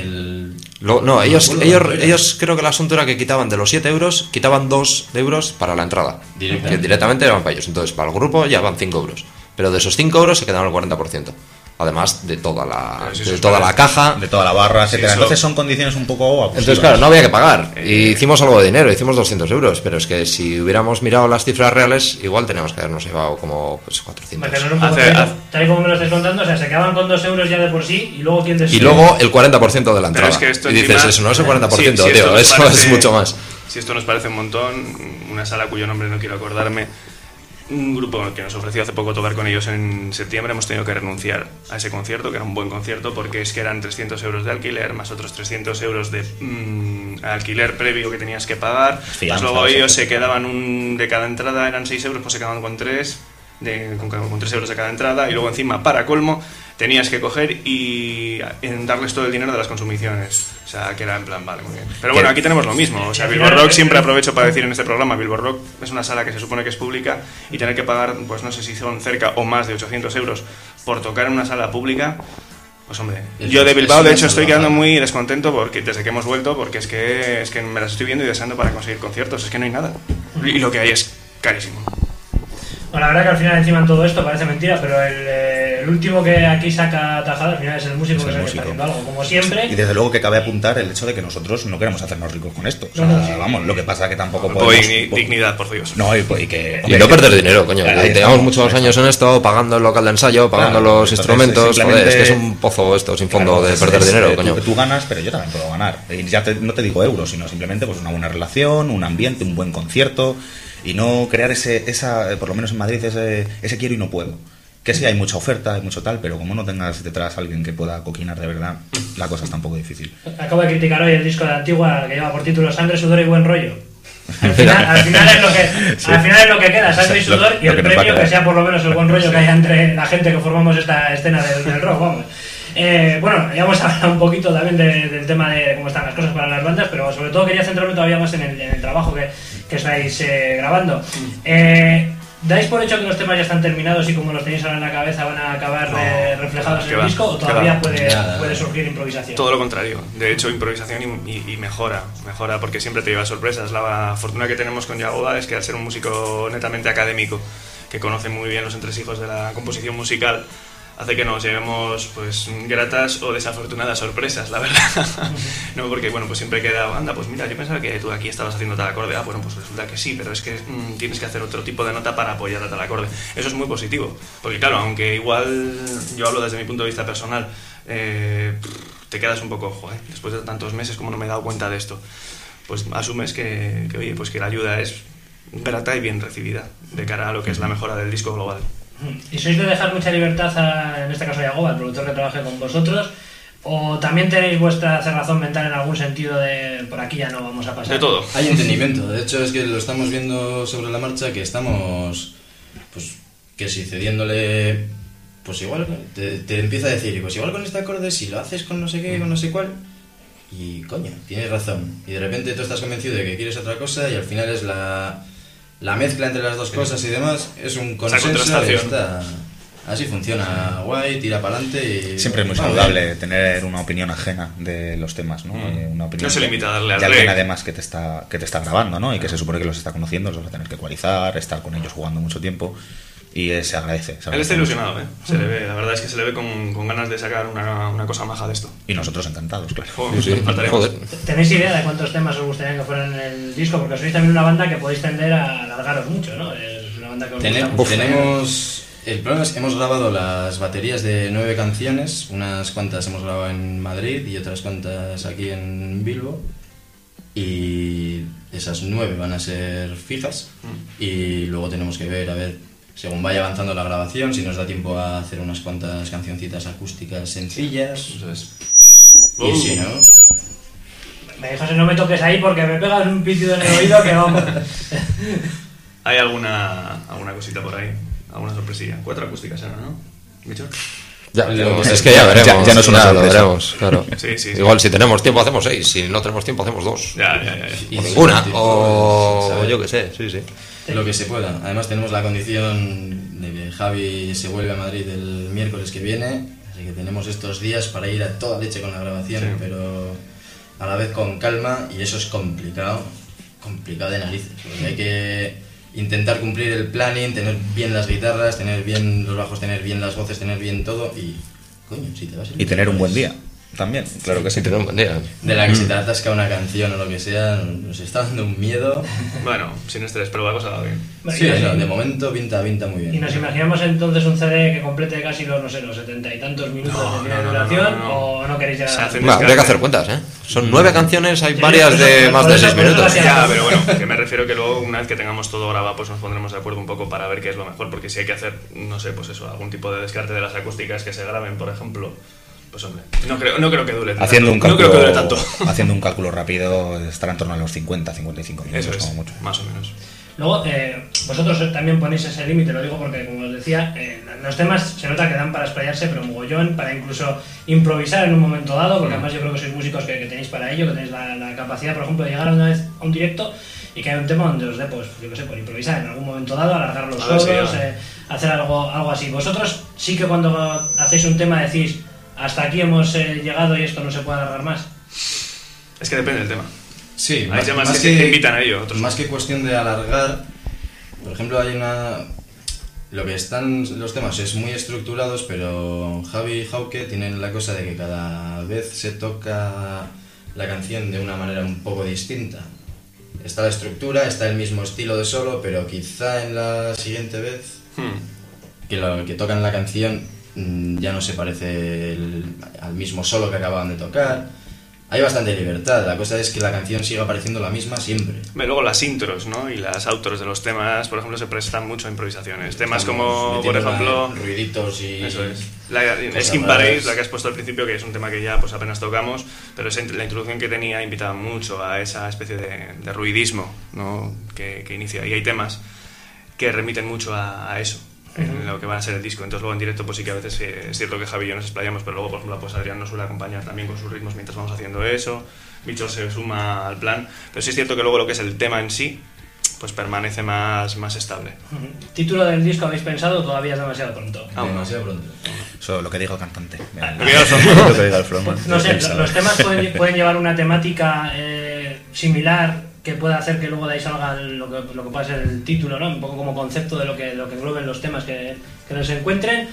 ellos creo que el asunto era que quitaban de los 7 euros, quitaban 2 euros para la entrada. Que directamente eran para ellos. Entonces, para el grupo ya van 5 euros. Pero de esos 5 euros se quedaban el 40%. Además de toda la caja, de toda la barra, etcétera. Entonces son condiciones un poco abusivas. Entonces, claro, no había que pagar. Y hicimos algo de dinero, hicimos 200 euros. Pero es que si hubiéramos mirado las cifras reales, igual teníamos que habernos llevado como 400. Tal y como me lo estáis contando, o sea, se quedaban con 2 euros ya de por sí y luego ¿quién decide? Y luego el 40% de la entrada. Es que esto y dices, encima, eso no es el 40%, sí, tío, eso es mucho más. Si esto nos parece un montón, una sala cuyo nombre no quiero acordarme, un grupo que nos ofreció hace poco tocar con ellos en septiembre, hemos tenido que renunciar a ese concierto, que era un buen concierto, porque es que eran 300 euros de alquiler, más otros 300 euros de alquiler previo que tenías que pagar, más luego ellos se quedaban de cada entrada, eran 6 euros, pues se quedaban con 3 euros de cada entrada, y luego encima, para colmo, tenías que coger y darles todo el dinero de las consumiciones. O sea, que era en plan, vale, muy bien. Pero bueno, aquí tenemos lo mismo. O sea, Billboard Rock, siempre aprovecho para decir en este programa, Billboard Rock es una sala que se supone que es pública y tener que pagar, pues no sé si son cerca o más de 800 euros por tocar en una sala pública. Pues hombre, yo de Bilbao de hecho estoy quedando muy descontento porque desde que hemos vuelto, porque es que me las estoy viendo y deseando para conseguir conciertos. Es que no hay nada. Y lo que hay es carísimo. Bueno, la verdad que al final encima en todo esto parece mentira, pero el último que aquí saca tajada al final es el músico Es que el es el que está músico. haciendo algo, como siempre. Y desde luego que cabe apuntar el hecho de que nosotros no queremos hacernos ricos con esto. O sea, No, sí. vamos, lo que pasa que tampoco Pues podemos... dignidad, por Dios. No, y que... Y no perder dinero, coño. Ahí Que estamos, llevamos muchos ahí años en estamos. esto, pagando el local de ensayo, pagando Claro, los entonces, instrumentos. simplemente- Joder, es que es un pozo esto sin fondo Claro, de perder dinero, coño. Tú ganas, pero yo también puedo ganar. Y ya no te digo euros, sino simplemente pues una buena relación, un ambiente, un buen concierto y no crear por lo menos en Madrid, ese quiero y no puedo. Que sí, hay mucha oferta, hay mucho tal, pero como no tengas detrás a alguien que pueda coquinar de verdad, la cosa está un poco difícil. Acabo de criticar hoy el disco de Antigua que lleva por título Sangre, Sudor y Buen Rollo. Al final es lo que, Sí. al final es lo que queda, sangre y Lo- sudor, y lo el que nos va a premio que quedar. sea por lo menos el buen rollo que haya entre la gente que formamos esta escena del rock, vamos. Bueno, ya hemos hablado un poquito también del tema de cómo están las cosas para las bandas, pero sobre todo quería centrarme todavía más en el trabajo que estáis grabando. ¿Dais por hecho que los temas ya están terminados y como los tenéis ahora en la cabeza van a acabar reflejados en que el va, disco o que todavía va. Nada. puede surgir improvisación? Todo lo contrario. De hecho, improvisación y mejora porque siempre te lleva sorpresas. La fortuna que tenemos con Yagoba es que al ser un músico netamente académico, que conoce muy bien los entresijos de la composición musical, hace que nos llevemos pues gratas o desafortunadas sorpresas, la verdad. No, porque bueno, pues siempre queda, anda, pues mira, yo pensaba que tú aquí estabas haciendo tal acorde. Bueno, pues resulta que sí, pero es que tienes que hacer otro tipo de nota para apoyar a tal acorde. Eso es muy positivo, porque claro, aunque igual yo hablo desde mi punto de vista personal, te quedas un poco, joder, después de tantos meses, ¿cómo no me he dado cuenta de esto? Pues asumes que oye, pues que la ayuda es grata y bien recibida de cara a lo que es la mejora del disco global. ¿Y sois de dejar mucha libertad en este caso a Yagoba, el productor que trabaje con vosotros? ¿O también tenéis vuestra cerrazón mental en algún sentido de por aquí ya no vamos a pasar? De todo. Hay entendimiento, de hecho es que lo estamos viendo sobre la marcha, que estamos, pues, que si cediéndole, pues igual, te empieza a decir, pues igual con este acorde, si lo haces con no sé qué, con no sé cuál, y coño, tienes razón, y de repente tú estás convencido de que quieres otra cosa, y al final es la mezcla entre las dos cosas y demás, es un consenso, y contrastación. así funciona, guay, tira para adelante. Siempre es muy saludable tener una opinión ajena de los temas, ¿no? Una opinión No se limita a darle al de alguien rec. además que te está grabando, ¿no? Y que se supone que los está conociendo, los vas a tener que ecualizar, estar con ellos jugando mucho tiempo y se agradece. Él está mucho. ilusionado, ¿eh? Se le ve, la verdad es que se le ve con ganas de sacar una cosa maja de esto. Y nosotros encantados, claro. Joder, Sí, faltaría joder. más. ¿Tenéis idea de cuántos temas os gustaría que fueran en el disco? Porque sois también una banda que podéis tender a alargaros mucho, ¿no? Es una banda que os gusta mucho. Tenemos... El problema es que hemos grabado las baterías de 9 canciones, unas cuantas hemos grabado en Madrid y otras cuantas aquí en Bilbo, y esas 9 van a ser fijas y luego tenemos que ver, a ver, según vaya avanzando la grabación, si nos da tiempo a hacer unas cuantas cancioncitas acústicas sencillas, Eso es. y si no... Me José, no me toques ahí porque me pegas un pitido en el oído que vamos. ¿Hay alguna cosita por ahí? ¿Alguna sorpresilla? 4 acústicas eran, ¿no? ¿Bicho? Ya, Luego, es que ya veremos. ya no es una lo sorpresa. veremos, claro. Sí, sí. Igual si tenemos tiempo hacemos 6, si no tenemos tiempo hacemos 2. Ya. y O si ninguna, no, o ¿sabes? yo que sé, sí. Lo que se pueda. Además tenemos la condición de que Javi se vuelve a Madrid el miércoles que viene, así que tenemos estos días para ir a toda leche con la grabación, Sí. pero a la vez con calma, y eso es complicado de narices, porque hay que intentar cumplir el planning, tener bien las guitarras, tener bien los bajos, tener bien las voces, tener bien todo, y coño, si te vas Y tener un buen día también, claro que sí. Sí, tenemos un buen día. de la que se te atasca una canción o lo que sea, nos está dando un miedo. Bueno, sin estrés, pero la cosa va bien. Sí, no, de momento pinta muy bien. Y nos imaginamos entonces un CD que complete casi los 70 y tantos minutos de duración, o no queréis llegar Se a hacen Va, habría que descargas. hacer cuentas, ¿eh? Son 9 canciones, hay Sí, varias por eso- de más por de eso- 6 por eso minutos. hacía- Ya, pero bueno, que me refiero que luego, una vez que tengamos todo grabado, pues nos pondremos de acuerdo un poco para ver qué es lo mejor, porque si hay que hacer, no sé, pues eso, algún tipo de descarte de las acústicas que se graben, por ejemplo, pues hombre, no creo que dure tanto. Haciendo un No creo que dure tanto. haciendo un cálculo rápido estará en torno a los 50-55 minutos Eso es, como mucho. más o menos. Luego, vosotros también ponéis ese límite, lo digo porque, como os decía, los temas se nota que dan para explayarse, pero mogollón, para incluso improvisar en un momento dado, porque además yo creo que sois músicos que tenéis para ello, que tenéis la capacidad, por ejemplo, de llegar una vez a un directo y que hay un tema donde os dé, pues, yo qué sé, por improvisar en algún momento dado, alargar los A ver si solos, ya. hacer algo así. Vosotros sí que cuando hacéis un tema decís, hasta aquí hemos llegado y esto no se puede alargar más. Es que depende del tema. Sí, Hay temas que te invitan a ello, otros más que cuestión de alargar, por ejemplo, hay una... lo que están los temas es muy estructurados, pero Javi y Hauke tienen la cosa de que cada vez se toca la canción de una manera un poco distinta. Está la estructura, está el mismo estilo de solo, pero quizá en la siguiente vez que lo que tocan la canción ya no se parece al mismo solo que acababan de tocar. Hay bastante libertad, la cosa es que la canción siga pareciendo la misma siempre. Luego las intros, ¿no? Y las outros de los temas, por ejemplo, se prestan mucho a improvisaciones. Temas Estamos como, por metiendo ejemplo... ruiditos y... Eso es. cosas Skin raras. Parade, la que has puesto al principio, que es un tema que ya pues apenas tocamos, pero la introducción que tenía invitaba mucho a esa especie de ruidismo, ¿no? que inicia. Y hay temas que remiten mucho a eso, en lo que va a ser el disco. Entonces luego en directo pues sí que a veces es cierto que Javi y yo nos explayamos, pero luego por ejemplo pues Adrián nos suele acompañar también con sus ritmos mientras vamos haciendo eso, Bicho se suma al plan, pero sí es cierto que luego lo que es el tema en sí pues permanece más estable. ¿Título del disco habéis pensado o todavía es demasiado pronto? Demasiado pronto. Eso lo que diga el cantante. Lo que diga el frontman. Lo que diga el frontman. No sé, los temas pueden llevar una temática similar que pueda hacer que luego de ahí salga lo que pueda ser el título, ¿no? Un poco como concepto de lo que engloben los temas que nos encuentren.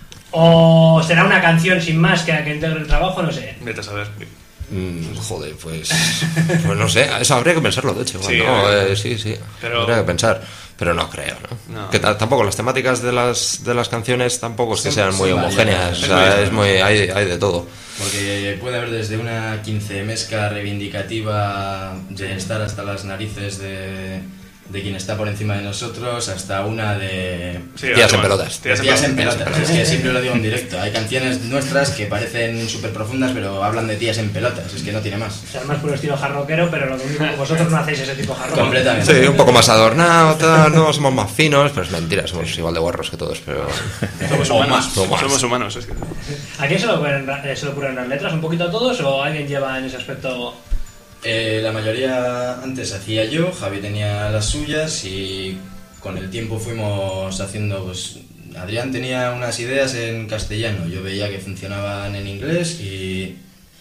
¿O será una canción sin más que integre el trabajo? No sé. Vete a saber. Joder, pues no sé, eso habría que pensarlo, de hecho. Sí, ¿no? Sí. Pero- Habría que pensar, pero no creo, ¿no? No. Que tampoco las temáticas de las canciones tampoco es que sean muy Son homogéneas, variadas. o sea, es muy hay de todo. Porque puede haber desde una quinceemesca reivindicativa de estar hasta las narices de quien está por encima de nosotros, hasta una de... Sí, Tías en además, pelotas. Tías en pelotas, es que siempre lo digo en directo. Hay canciones nuestras que parecen súper profundas, pero hablan de tías en pelotas, es que no tiene más. O sea, más puro estilo jarroquero, pero lo único que vosotros no hacéis ese tipo de jarroquero. Completamente. Sí, un poco más adornado, tal, no somos más finos, pero es mentira, somos igual de guarros que todos, pero Somos O humanos, más, o más. somos humanos. Es que... ¿A quién se le ocurren las letras? ¿Un poquito a todos o alguien lleva en ese aspecto? La mayoría antes hacía yo, Javi tenía las suyas y con el tiempo fuimos haciendo, pues Adrián tenía unas ideas en castellano, yo veía que funcionaban en inglés y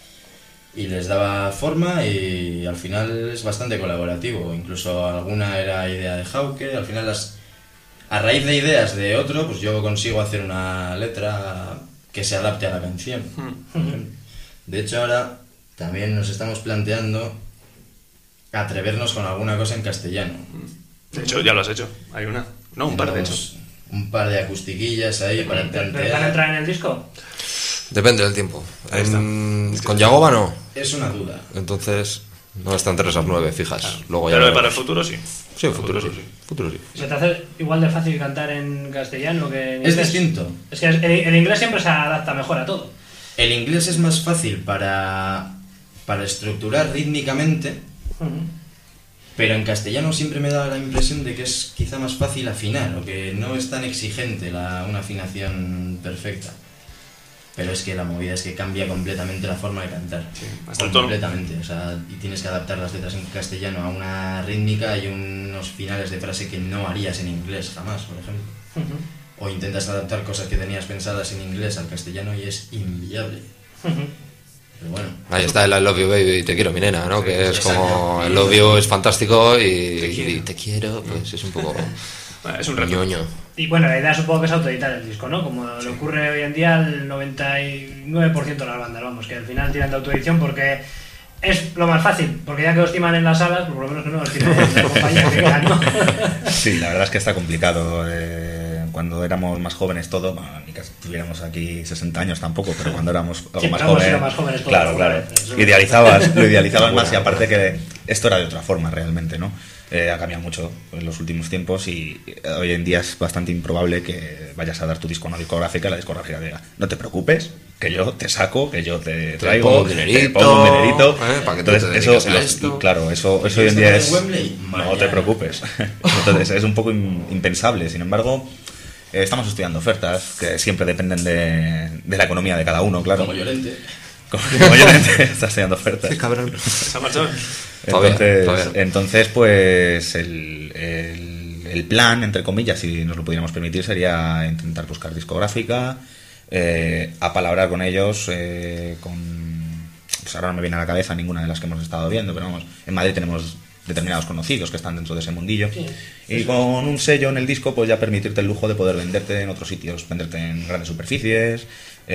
les daba forma y al final es bastante colaborativo, incluso alguna era idea de Hauke, al final a raíz de ideas de otro, pues yo consigo hacer una letra que se adapte a la canción. De hecho ahora también nos estamos planteando atrevernos con alguna cosa en castellano. De hecho, ya lo has hecho. Hay una. No, un par de hecho. Tenemos un par de acustiquillas ahí para ¿Pero van a plantear. entrar en el disco? depende del tiempo. Ahí está. Con Yagoba no, Es una duda. entonces no está entre esas 9 fijas. Luego ya Pero veremos. para el futuro sí. Sí, futuro sí. Futuro sí. ¿Se te hace igual de fácil cantar en castellano que en Es inglés? distinto. Es que el inglés siempre se adapta mejor a todo. El inglés es más fácil para estructurar rítmicamente, pero en castellano siempre me da la impresión de que es quizá más fácil afinar, o que no es tan exigente una afinación perfecta. Pero es que la movida es que cambia completamente la forma de cantar. hasta el tono. Completamente. O sea, y tienes que adaptar las letras en castellano a una rítmica y unos finales de frase que no harías en inglés jamás, por ejemplo. O intentas adaptar cosas que tenías pensadas en inglés al castellano y es inviable. Pero bueno. Ahí está el I Love You Baby, te quiero mi nena, ¿no? Que es como exacto. el Love You es fantástico y te quiero, pues es un poco Bueno, es un reto. ñoño. Y bueno, la idea supongo que es autoeditar el disco, ¿no? Como le ocurre hoy en día al 99% de las bandas, vamos, que al final tiran de autoedición porque es lo más fácil, porque ya que os timan en las salas, pues por lo menos que no os timen en la compañía que quieran, ¿no? Sí, la verdad es que está complicado. Cuando éramos más jóvenes todo, bueno, ni que tuviéramos aquí 60 años tampoco, pero cuando éramos algo Sí, más pero hemos jóvenes, sido más jóvenes todos, claro, ¿no? claro, Eso lo idealizabas más y aparte que esto era de otra forma realmente, ¿no? Ha cambiado mucho en los últimos tiempos y hoy en día es bastante improbable que vayas a dar tu disco a una discográfica y la discográfica diga, no te preocupes, que yo te saco, que yo te traigo, pongo un te dinerito, pongo un dinerito. para que tú Entonces, te eso, dediques a esto. claro, eso hoy en ¿Quieres día tocar es... en Wembley? No Mañana. te preocupes. Entonces es un poco impensable. Sin embargo, estamos estudiando ofertas que siempre dependen de la economía de cada uno, claro. Como Llorente. Como Llorente está estudiando ofertas. Qué cabrón. ¿Se ha marchado? Todavía. Entonces, pues el plan, entre comillas, si nos lo pudiéramos permitir, sería intentar buscar discográfica, apalabrar con ellos, pues ahora no me viene a la cabeza ninguna de las que hemos estado viendo, pero vamos, en Madrid tenemos determinados conocidos que están dentro de ese mundillo. Y con un sello en el disco, pues ya permitirte el lujo de poder venderte en otros sitios, venderte en grandes superficies.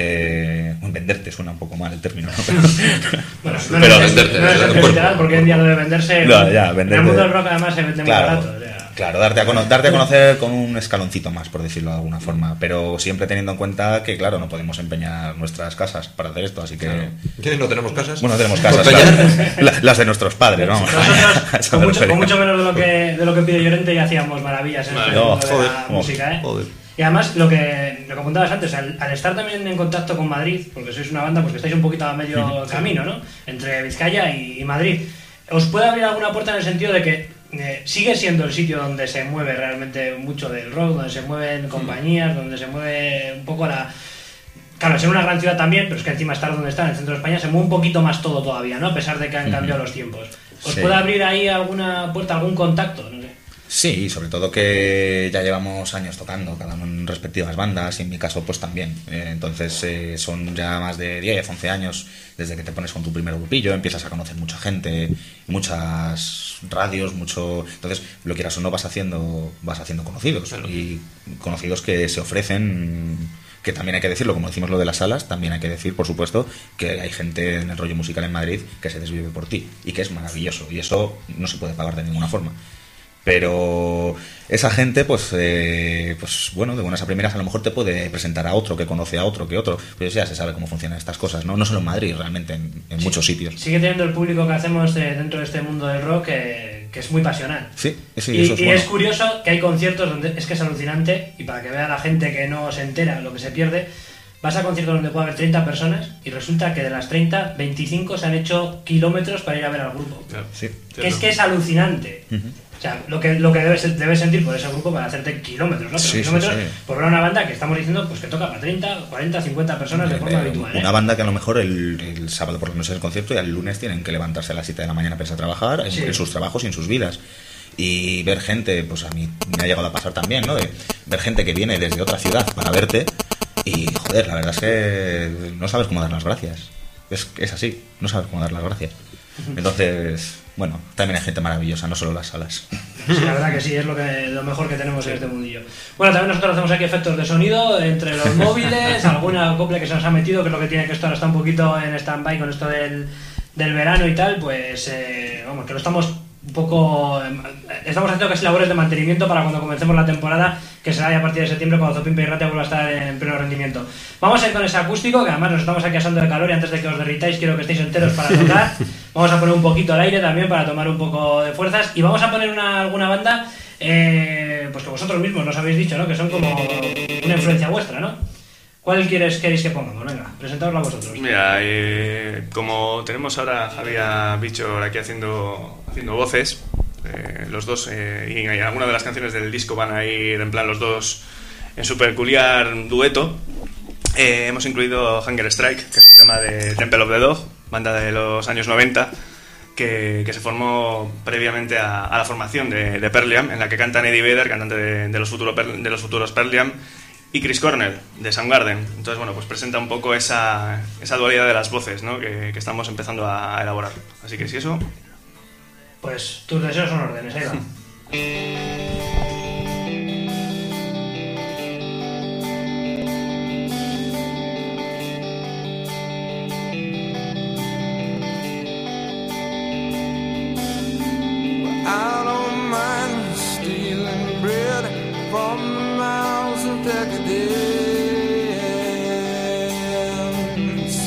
Venderte suena un poco mal el término, ¿no? Bueno, Pero venderte, no es el cuerpo. literal, porque hoy en día lo de venderse. No, ya, en venderte. el mundo del rock además se vende Claro, muy barato. O sea. claro, darte a conocer con un escaloncito más, por decirlo de alguna forma, pero siempre teniendo en cuenta que, claro, no podemos empeñar nuestras casas para hacer esto, así que... ¿Qué? ¿No tenemos casas? Bueno, tenemos casas, ¿Por claro. Las de nuestros padres, vamos. Nosotros, A eso con me mucho, refería. con mucho menos de lo que pide Llorente, ya hacíamos maravillas en este No, mundo de la música, ¿eh? Joder. Y además, lo que apuntabas antes, al estar también en contacto con Madrid, porque sois una banda pues que estáis un poquito a medio camino, ¿no? Entre Vizcaya y Madrid, ¿os puede abrir alguna puerta en el sentido de que sigue siendo el sitio donde se mueve realmente mucho del rock, donde se mueven compañías, donde se mueve un poco la... Claro, ser una gran ciudad también, pero es que encima estar donde está, en el centro de España, se mueve un poquito más todo todavía, ¿no? A pesar de que han cambiado los tiempos. ¿Os Sí. puede abrir ahí alguna puerta, algún contacto? No sé. Sí, sobre todo que ya llevamos años tocando, cada uno en respectivas bandas, y en mi caso pues también. Entonces son ya más de 10, 11 años desde que te pones con tu primer grupillo, empiezas a conocer mucha gente, muchas radios, mucho... Entonces, lo quieras o no, vas haciendo conocidos, Claro. y conocidos que se ofrecen... Que también hay que decirlo, como decimos lo de las salas, también hay que decir, por supuesto, que hay gente en el rollo musical en Madrid que se desvive por ti, y que es maravilloso, y eso no se puede pagar de ninguna forma. Pero esa gente, pues bueno, de buenas a primeras a lo mejor te puede presentar a otro que conoce a otro que otro, pues ya se sabe cómo funcionan estas cosas, ¿no? No solo en Madrid, realmente en muchos sitios. Sigue teniendo el público que hacemos dentro de este mundo del rock que es muy pasional. Sí, sí, Y, eso es y bueno. es curioso que hay conciertos donde es que es alucinante, y para que vea la gente que no se entera lo que se pierde, vas a conciertos donde puede haber 30 personas y resulta que de las 30, 25 se han hecho kilómetros para ir a ver al grupo. Ya. Sí. Que es alucinante. O sea, lo que debes sentir por ese grupo para hacerte kilómetros, ¿no? Pero Sí, sí, kilómetros sí. por ver a una banda que estamos diciendo pues que toca para 30, 40, 50 personas de forma habitual, ¿eh? Una banda que a lo mejor el sábado por la noche es el concierto y el lunes tienen que levantarse a las 7 de la mañana para irse a trabajar Sí. en sus trabajos y en sus vidas. Y ver gente, pues a mí me ha llegado a pasar también, ¿no? De ver gente que viene desde otra ciudad para verte y, joder, la verdad es que no sabes cómo dar las gracias. Es así, no sabes cómo dar las gracias. Entonces, bueno, también hay gente maravillosa, no solo las salas. Sí, la verdad que sí, es lo mejor que tenemos en este mundillo. Bueno, también nosotros hacemos aquí efectos de sonido entre los móviles, alguna copla que se nos ha metido, que es lo que tiene que esto ahora está un poquito en stand-by con esto del verano y tal, pues vamos, que lo estamos un poco... Estamos haciendo casi labores de mantenimiento para cuando comencemos la temporada, que será ya a partir de septiembre, cuando Zopimpe y Ratia vuelva a estar en pleno rendimiento. Vamos a ir con ese acústico, que además nos estamos aquí asando de calor, y antes de que os derritáis quiero que estéis enteros para tocar. Vamos a poner un poquito al aire también para tomar un poco de fuerzas, y vamos a poner alguna banda pues que vosotros mismos nos habéis dicho, ¿no? Que son como una influencia vuestra, ¿no? ¿Cuál queréis que pongamos? Venga, presentadosla vosotros. Mira, como tenemos ahora a Javier Bichor aquí haciendo voces, los dos, y algunas de las canciones del disco van a ir en plan los dos en su peculiar dueto, hemos incluido Hunger Strike, que es un tema de Temple of the Dog, banda de los años 90, que se formó previamente a la formación de Pearl Jam, en la que cantan Eddie Vedder, cantante de los futuros Pearl Jam, y Chris Cornell, de Soundgarden. Entonces, bueno, pues presenta un poco esa dualidad de las voces, ¿no? que estamos empezando a elaborar. Así que si eso... Pues tus deseos son órdenes, ahí va. I don't mind stealing bread from the mouths of decadence,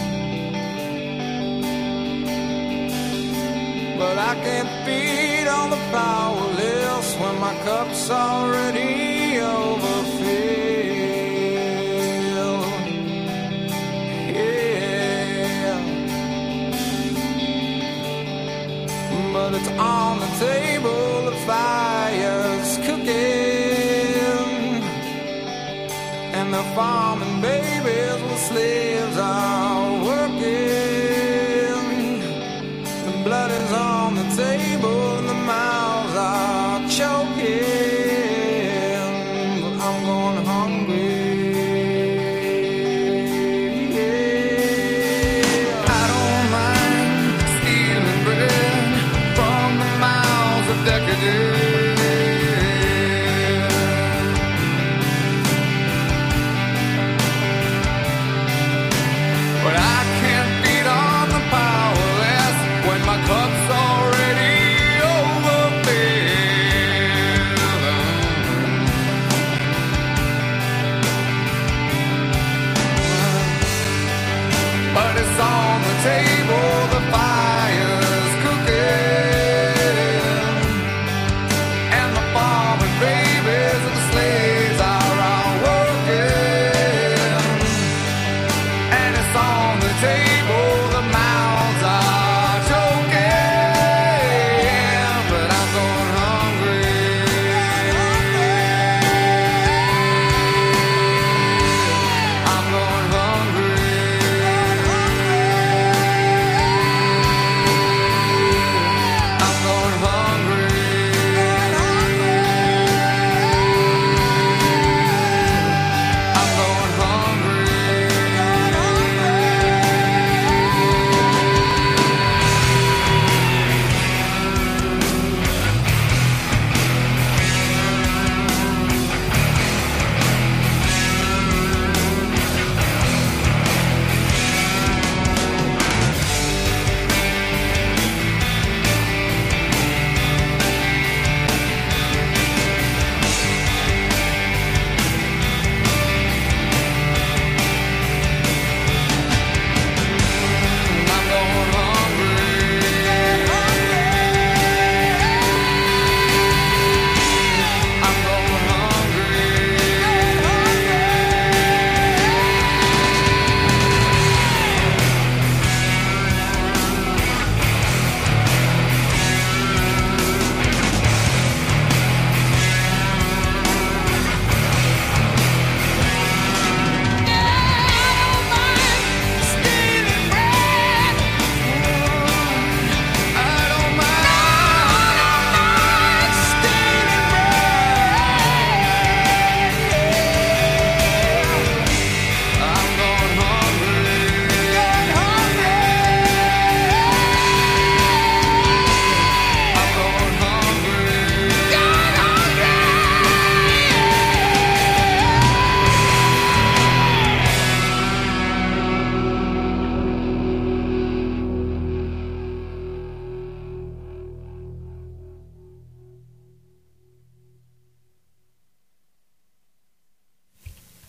but I can't feed all the powerless when my cup's already overfilled. Yeah, but it's on the table, the fire's cooking, and the farming babies with slaves are working. The blood is on the table and the mouths are choking, but I'm going hungry. I don't mind stealing bread from the mouth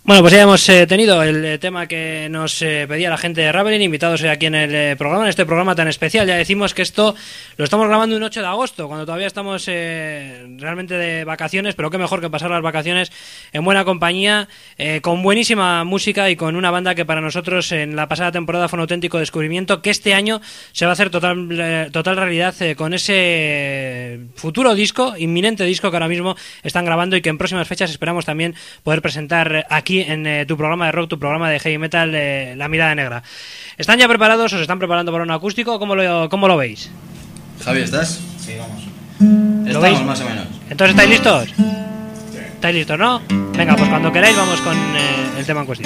Bueno, pues ya hemos tenido el tema que nos pedía la gente de Ravelin, invitados aquí en el programa, en este programa tan especial. Ya decimos que esto lo estamos grabando un 8 de agosto, cuando todavía estamos realmente de vacaciones, pero qué mejor que pasar las vacaciones en buena compañía, con buenísima música y con una banda que para nosotros en la pasada temporada fue un auténtico descubrimiento, que este año se va a hacer total realidad con ese futuro disco, inminente disco que ahora mismo están grabando y que en próximas fechas esperamos también poder presentar aquí en tu programa de rock, tu programa de heavy metal, La Mirada Negra. ¿Están ya preparados? ¿Os están preparando para un acústico? ¿Cómo lo veis? Javi, ¿estás? Sí, vamos. ¿Lo veis? Estamos más o menos. ¿Entonces estáis listos? ¿Estáis listos, no? Venga, pues cuando queráis vamos con el tema en cuestión.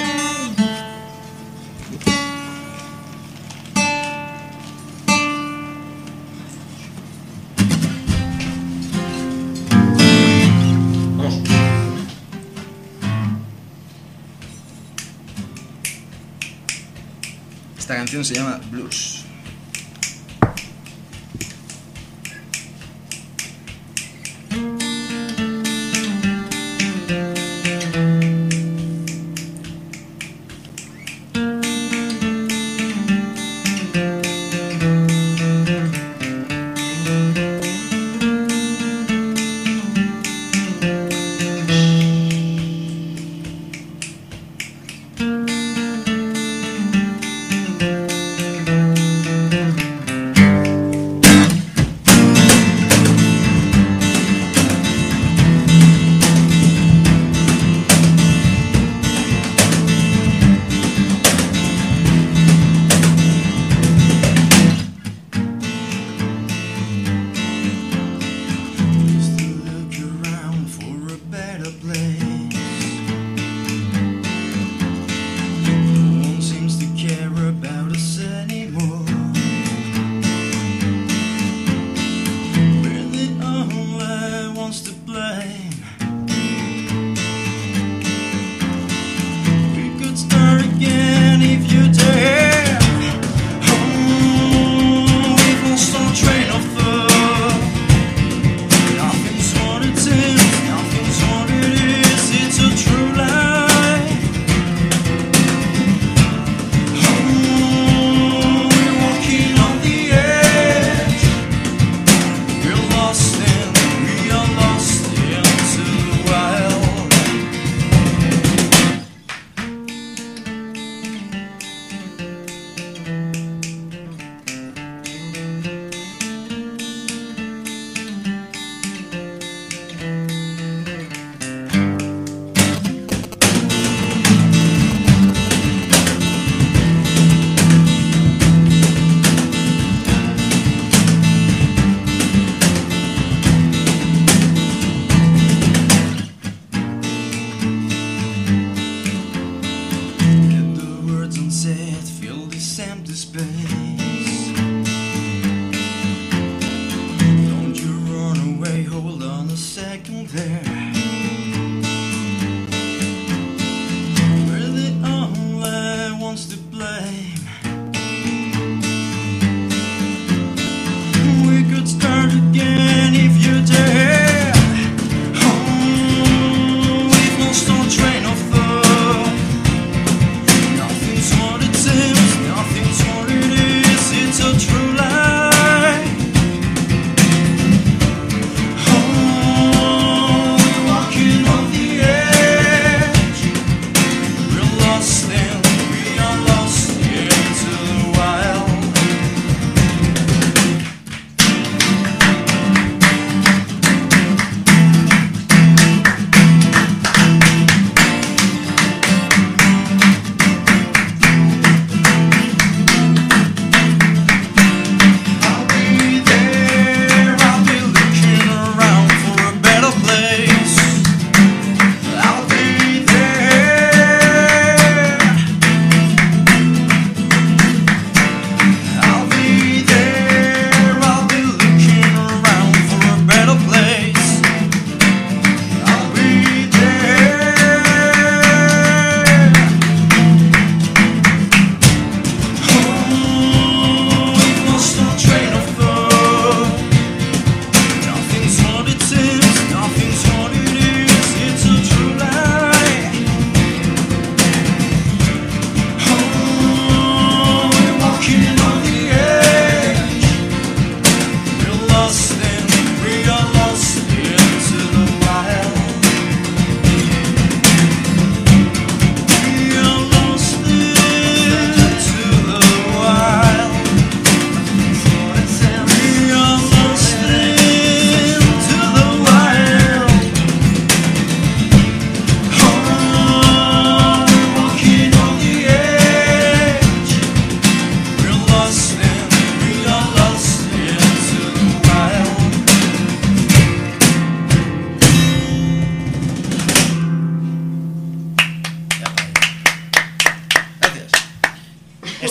Esta canción se llama Blues.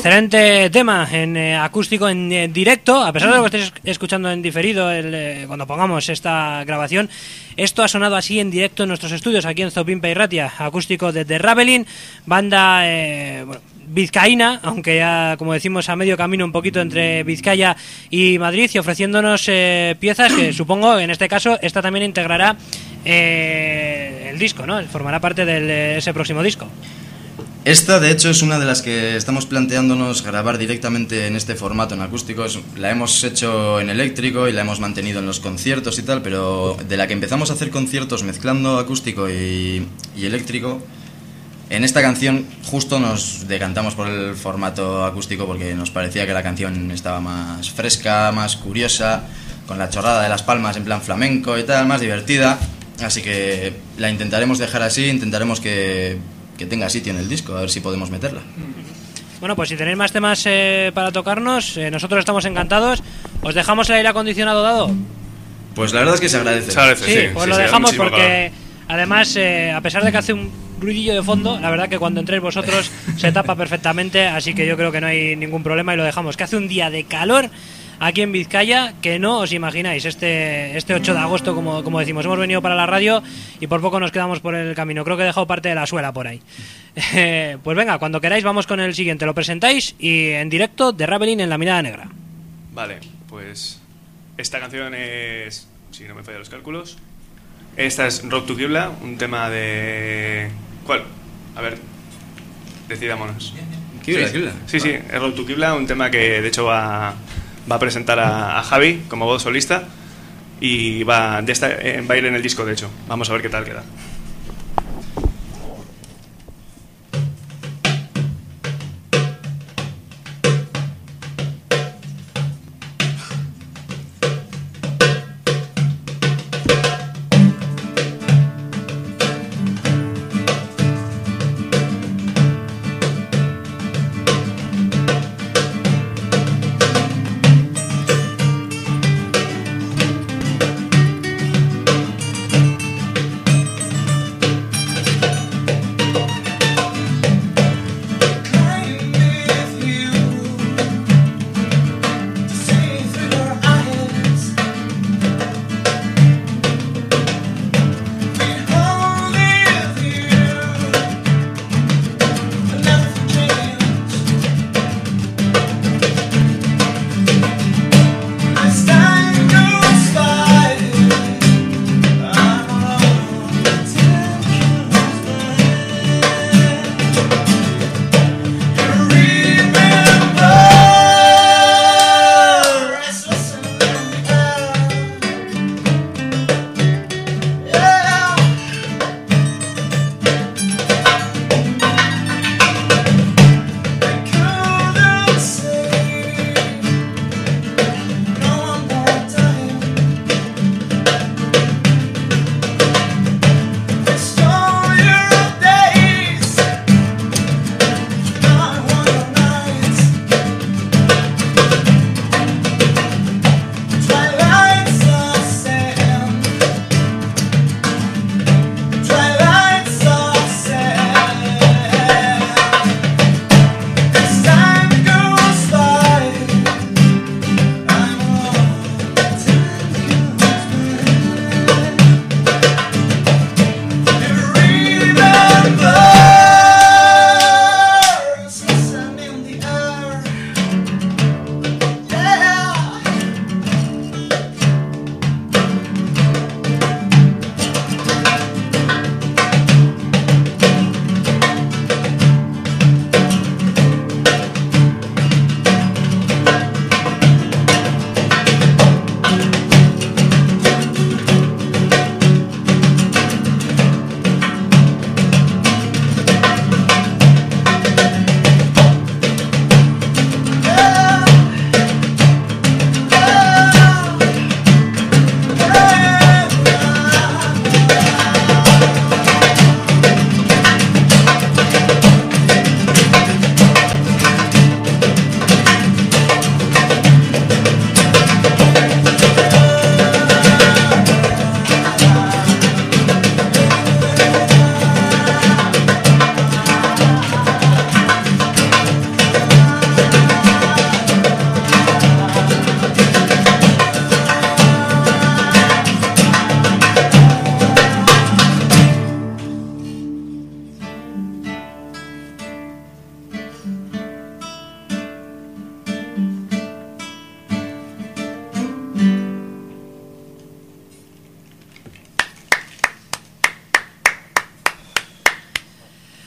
excelente tema en acústico en directo, a pesar de lo que estéis escuchando en diferido cuando pongamos esta grabación. Esto ha sonado así en directo en nuestros estudios aquí en Zopimpa y Ratia, acústico de The Ravelin, banda vizcaína, aunque ya, como decimos, a medio camino un poquito entre Vizcaya y Madrid, y ofreciéndonos piezas que supongo, en este caso, esta también integrará el disco, ¿no? Formará parte de ese próximo disco. Esta, de hecho, es una de las que estamos planteándonos grabar directamente en este formato en acústico. La hemos hecho en eléctrico y la hemos mantenido en los conciertos y tal, pero de la que empezamos a hacer conciertos mezclando acústico y eléctrico, en esta canción justo nos decantamos por el formato acústico porque nos parecía que la canción estaba más fresca, más curiosa, con la chorrada de las palmas en plan flamenco y tal, más divertida. Así que la intentaremos dejar así, intentaremos que tenga sitio en el disco, a ver si podemos meterla. Bueno, pues si tenéis más temas para tocarnos, nosotros estamos encantados. ¿Os dejamos el aire acondicionado dado? Pues la verdad es que se agradece. Se agradece, Sí, pues lo da dejamos muchísimo porque además, a pesar de que hace un ruidillo de fondo, la verdad que cuando entréis vosotros se tapa perfectamente, así que yo creo que no hay ningún problema y lo dejamos. Que hace un día de calor aquí en Vizcaya que no os imagináis. Este 8 de agosto, como decimos, hemos venido para la radio y por poco nos quedamos por el camino. Creo que he dejado parte de la suela por ahí. Pues venga, cuando queráis vamos con el siguiente. Lo presentáis y en directo de Ravelin en La Mirada Negra. Vale, pues esta canción es, si no me fallan los cálculos, esta es Rock to Qibla, un tema de... ¿Cuál? A ver, decidámonos. Qibla, Sí, Qibla. sí, es Rock to Qibla, un tema que de hecho va a presentar a Javi como voz solista y va a ir en el disco, de hecho. Vamos a ver qué tal queda.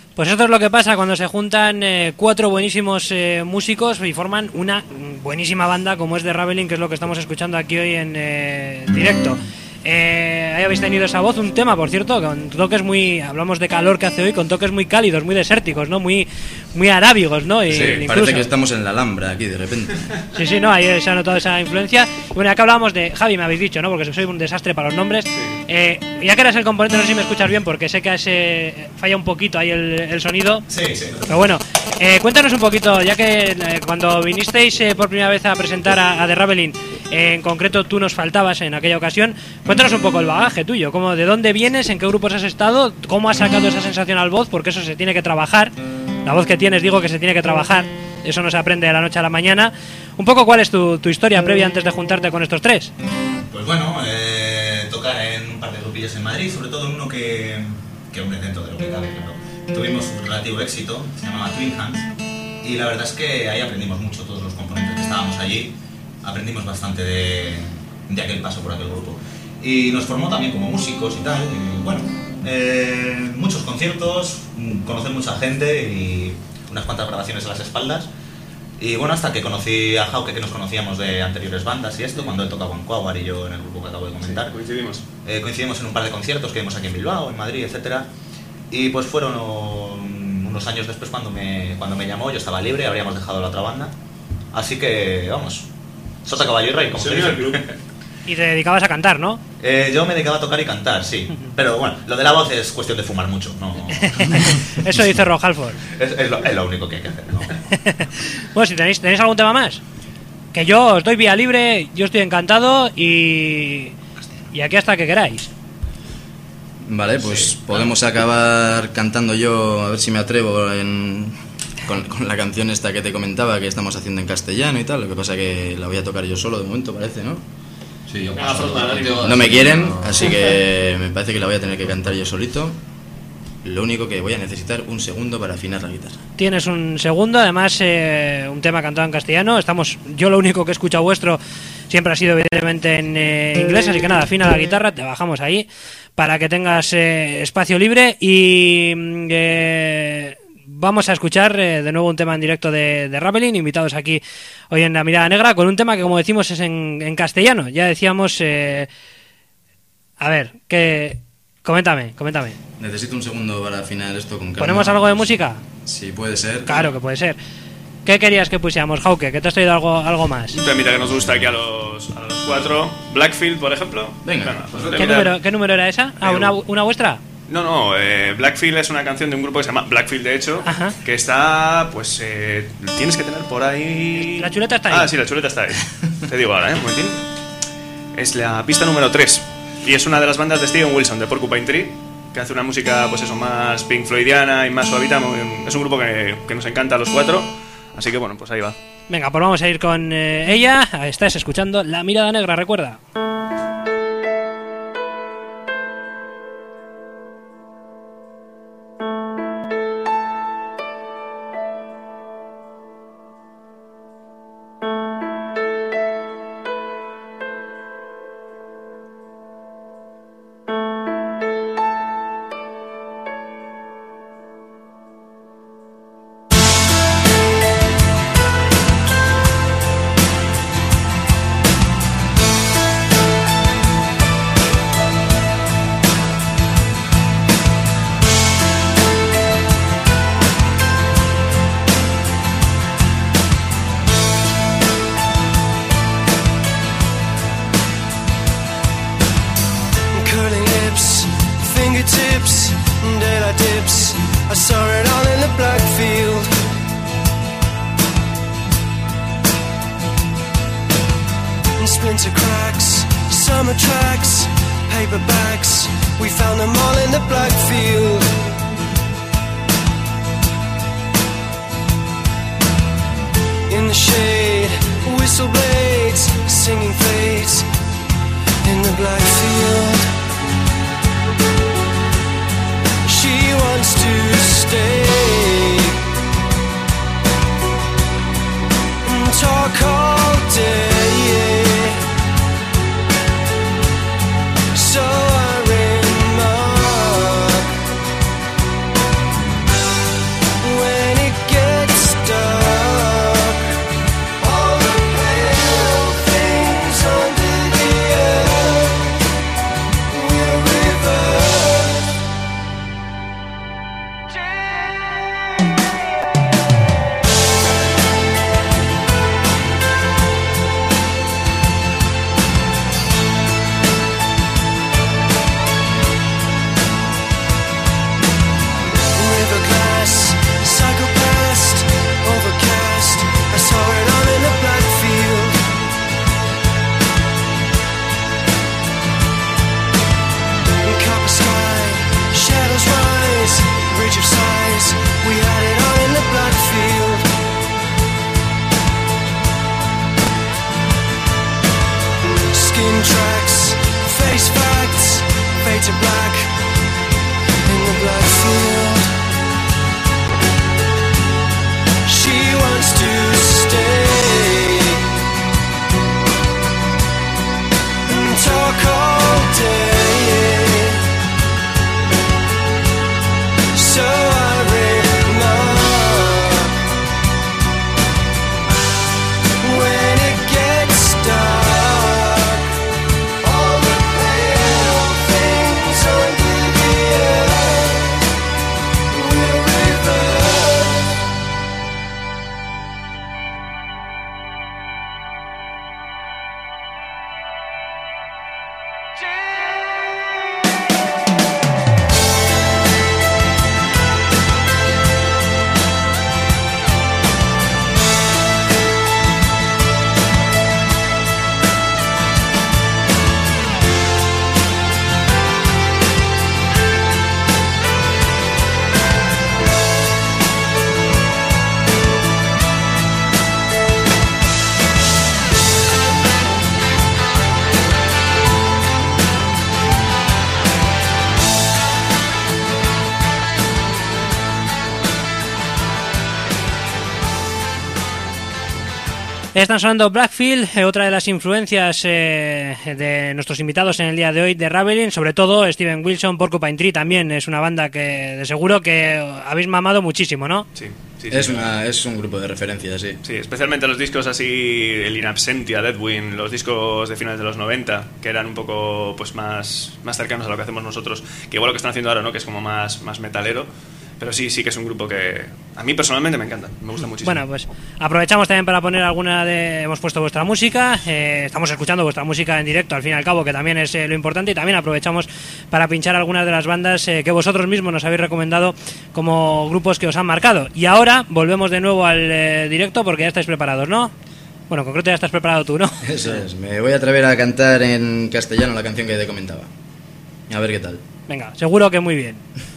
Pues esto es lo que pasa cuando se juntan 4 buenísimos músicos y forman una buenísima banda como es The Raveling, que es lo que estamos escuchando aquí hoy en directo. Ahí habéis tenido esa voz, un tema, por cierto, con toques muy... Hablamos de calor que hace hoy, con toques muy cálidos, muy desérticos, ¿no? Muy arábigos, ¿no? Sí, incluso. parece que estamos en la Alhambra aquí de repente. Sí, no, ahí se ha notado esa influencia. Y bueno, ya que hablábamos de Javi, me habéis dicho, ¿no? Porque soy un desastre para los nombres. Ya que eres el componente, no sé si me escuchas bien, porque sé que falla un poquito ahí el sonido. Sí. Pero bueno, cuéntanos un poquito, ya que cuando vinisteis por primera vez a presentar a The Raveling, en concreto tú nos faltabas en aquella ocasión, cuéntanos un poco el bagaje tuyo, de dónde vienes, en qué grupos has estado, cómo has sacado esa sensación al voz, porque eso se tiene que trabajar. La voz que tienes, digo que se tiene que trabajar, eso no se aprende de la noche a la mañana. Un poco, ¿cuál es tu historia previa antes de juntarte con estos tres? Pues bueno, tocar en un par de grupillos en Madrid, sobre todo en uno que hombre, dentro de lo que cabe, claro. Tuvimos un relativo éxito, se llamaba Twin Hands, y la verdad es que ahí aprendimos mucho, todos los componentes que estábamos allí, aprendimos bastante de aquel paso por aquel grupo. Y nos formó también como músicos y tal, y bueno, muchos conciertos, conocer mucha gente y unas cuantas grabaciones a las espaldas. Y bueno, hasta que conocí a Hauke, que nos conocíamos de anteriores bandas y esto, cuando él tocaba en Quawar y yo en el grupo que acabo de comentar. Sí, coincidimos. Coincidimos en un par de conciertos que vimos aquí en Bilbao, en Madrid, etcétera. Y pues fueron unos años después cuando me llamó, yo estaba libre, habríamos dejado la otra banda. Así que, vamos, sota, caballo y rey, como se dice. Y te dedicabas a cantar, ¿no? Yo me dedicaba a tocar y cantar, sí. Pero bueno, lo de la voz es cuestión de fumar mucho, ¿no? Eso dice Rob Halford. Es lo único que hay que hacer, ¿no? Bueno, si tenéis algún tema más, que yo os doy vía libre, yo estoy encantado y aquí hasta que queráis. Vale, pues podemos acabar cantando yo, a ver si me atrevo con la canción esta que te comentaba que estamos haciendo en castellano y tal. Lo que pasa que la voy a tocar yo solo de momento, parece, ¿no? Sí, yo No me quieren, así que me parece que la voy a tener que cantar yo solito. Lo único que voy a necesitar un segundo para afinar la guitarra. Tienes un segundo, además un tema cantado en castellano. Yo lo único que he escuchado vuestro siempre ha sido evidentemente en inglés, así que nada, afina la guitarra, te bajamos ahí para que tengas espacio libre y vamos a escuchar de nuevo un tema en directo de Raveling, invitados aquí hoy en La Mirada Negra, con un tema que, como decimos, es en castellano. Ya decíamos... a ver, coméntame. Necesito un segundo para afinar esto con calma. ¿Ponemos algo de música? Sí, puede ser. Claro que puede ser. ¿Qué querías que pusiéramos, Hauke? ¿Que te has traído algo más? Un temita que nos gusta aquí a los 4. Blackfield, por ejemplo. Venga. Pues un ¿Qué temita- número era esa? Ah, ¿una vuestra? No, Blackfield es una canción de un grupo que se llama Blackfield, de hecho, Ajá. que está, pues, tienes que tener por ahí... La chuleta está ahí. Ah, sí, la chuleta está ahí. Te digo ahora, un momentín. Es la pista número 3. Y es una de las bandas de Steven Wilson, de Porcupine Tree, que hace una música, pues eso, más Pink Floydiana y más suavita. Es un grupo que nos encanta a los 4. Así que bueno, pues ahí va. Venga, pues vamos a ir con ella. Estás escuchando La Mirada Negra, recuerda. Curling lips, fingertips, daylight dips. I saw it all in the black field. And splinter cracks, summer tracks, paperbacks. We found them all in the black field. In the shade, whistle blades, singing fades. In the black field, she wants to stay and talk all day. So I remark, Están sonando Blackfield, otra de las influencias de nuestros invitados en el día de hoy de Ravelin, sobre todo Steven Wilson. Porcupine Tree también es una banda que de seguro que habéis mamado muchísimo, ¿no? Sí. Es un grupo de referencia, sí. Sí, especialmente los discos así, el In Absentia, Deadwind, los discos de finales de los 90, que eran un poco pues más cercanos a lo que hacemos nosotros, que igual lo que están haciendo ahora, ¿no? Que es como más metalero. Pero sí que es un grupo que a mí personalmente me encanta, me gusta muchísimo. Bueno, pues aprovechamos también para poner hemos puesto vuestra música, estamos escuchando vuestra música en directo, al fin y al cabo, que también es lo importante, y también aprovechamos para pinchar algunas de las bandas que vosotros mismos nos habéis recomendado como grupos que os han marcado. Y ahora volvemos de nuevo al directo porque ya estáis preparados, ¿no? Bueno, en concreto ya estás preparado tú, ¿no? Eso es, me voy a atrever a cantar en castellano la canción que te comentaba. A ver qué tal. Venga, seguro que muy bien.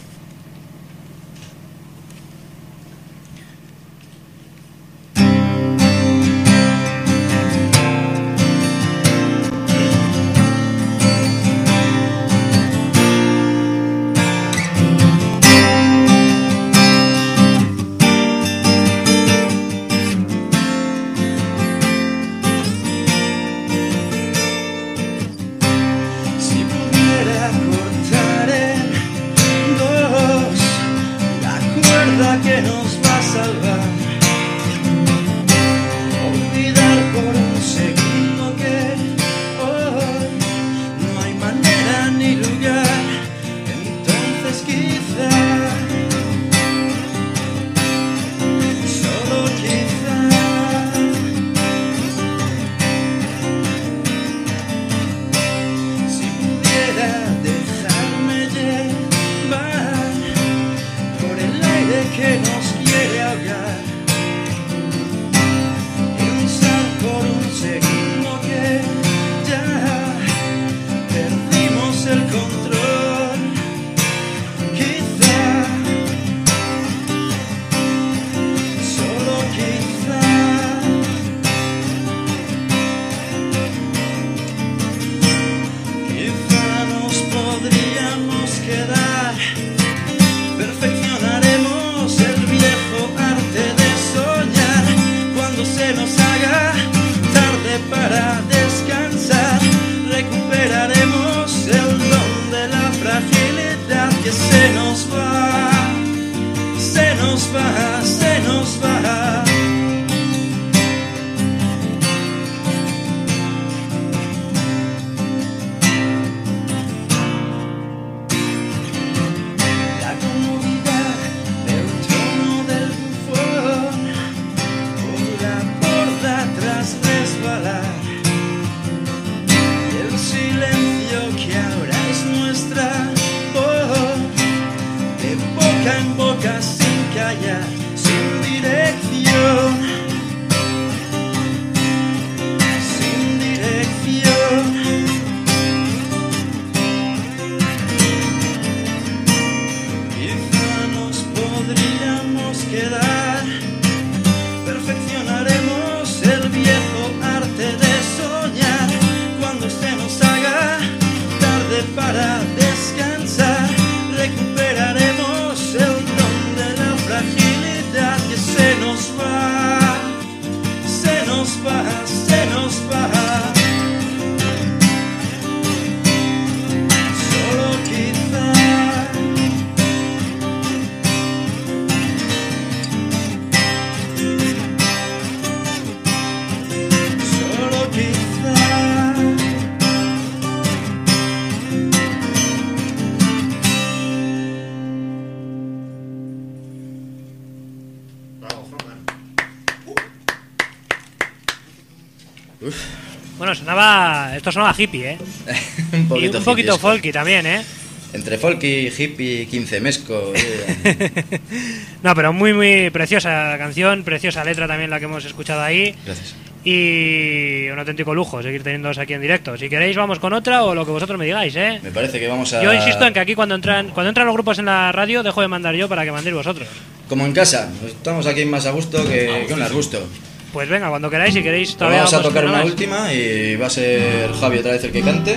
Bueno, esto sonaba hippie, ¿eh? un poquito, y un poquito folky también, ¿eh? Entre folky, hippie, quincemesco. No, pero muy, muy preciosa la canción, preciosa letra también la que hemos escuchado ahí. Gracias. Y un auténtico lujo seguir teniéndoos aquí en directo. Si queréis vamos con otra o lo que vosotros me digáis, ¿eh? Me parece que vamos a... Yo insisto en que aquí cuando entran los grupos en la radio dejo de mandar yo para que mandéis vosotros. Como en casa, estamos aquí más a gusto que un disgusto. Pues venga, cuando queráis, si queréis todavía vamos a tocar una más. última y va a ser Javi otra vez el que cante.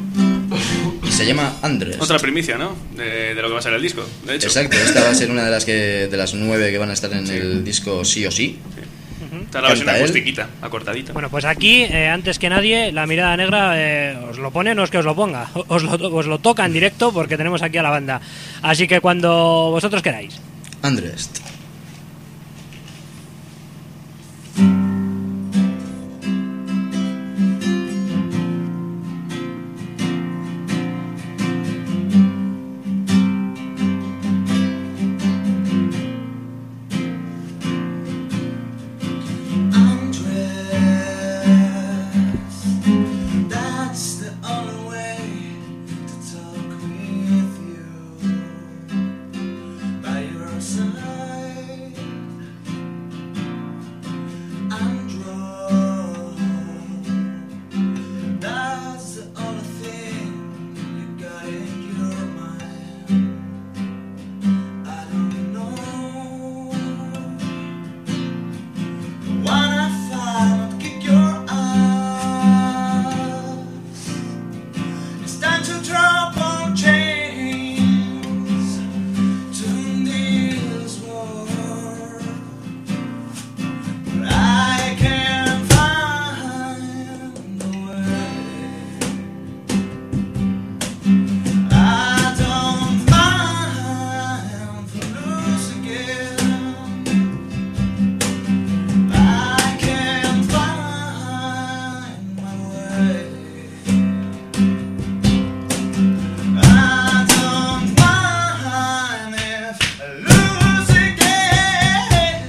Y se llama Andrés. Otra primicia, ¿no? De lo que va a ser el disco, de hecho. Exacto, esta va a ser una de las 9 que van a estar en el disco sí o sí. Esta es la versión Canta él. acustiquita, acortadita. Bueno, pues aquí, antes que nadie, la mirada negra os lo pone, no es que os lo ponga, os lo toca en directo porque tenemos aquí a la banda. Así que cuando vosotros queráis. Undressed. That's the only way to talk with you. By your side, I'm drawn. That's the only thing you got in your mind. I don't know. Wanna find, kick your ass. It's time to drop on chains to this world. But I can't find the way. I don't mind to lose again. I can't find my way. I don't mind if I lose again.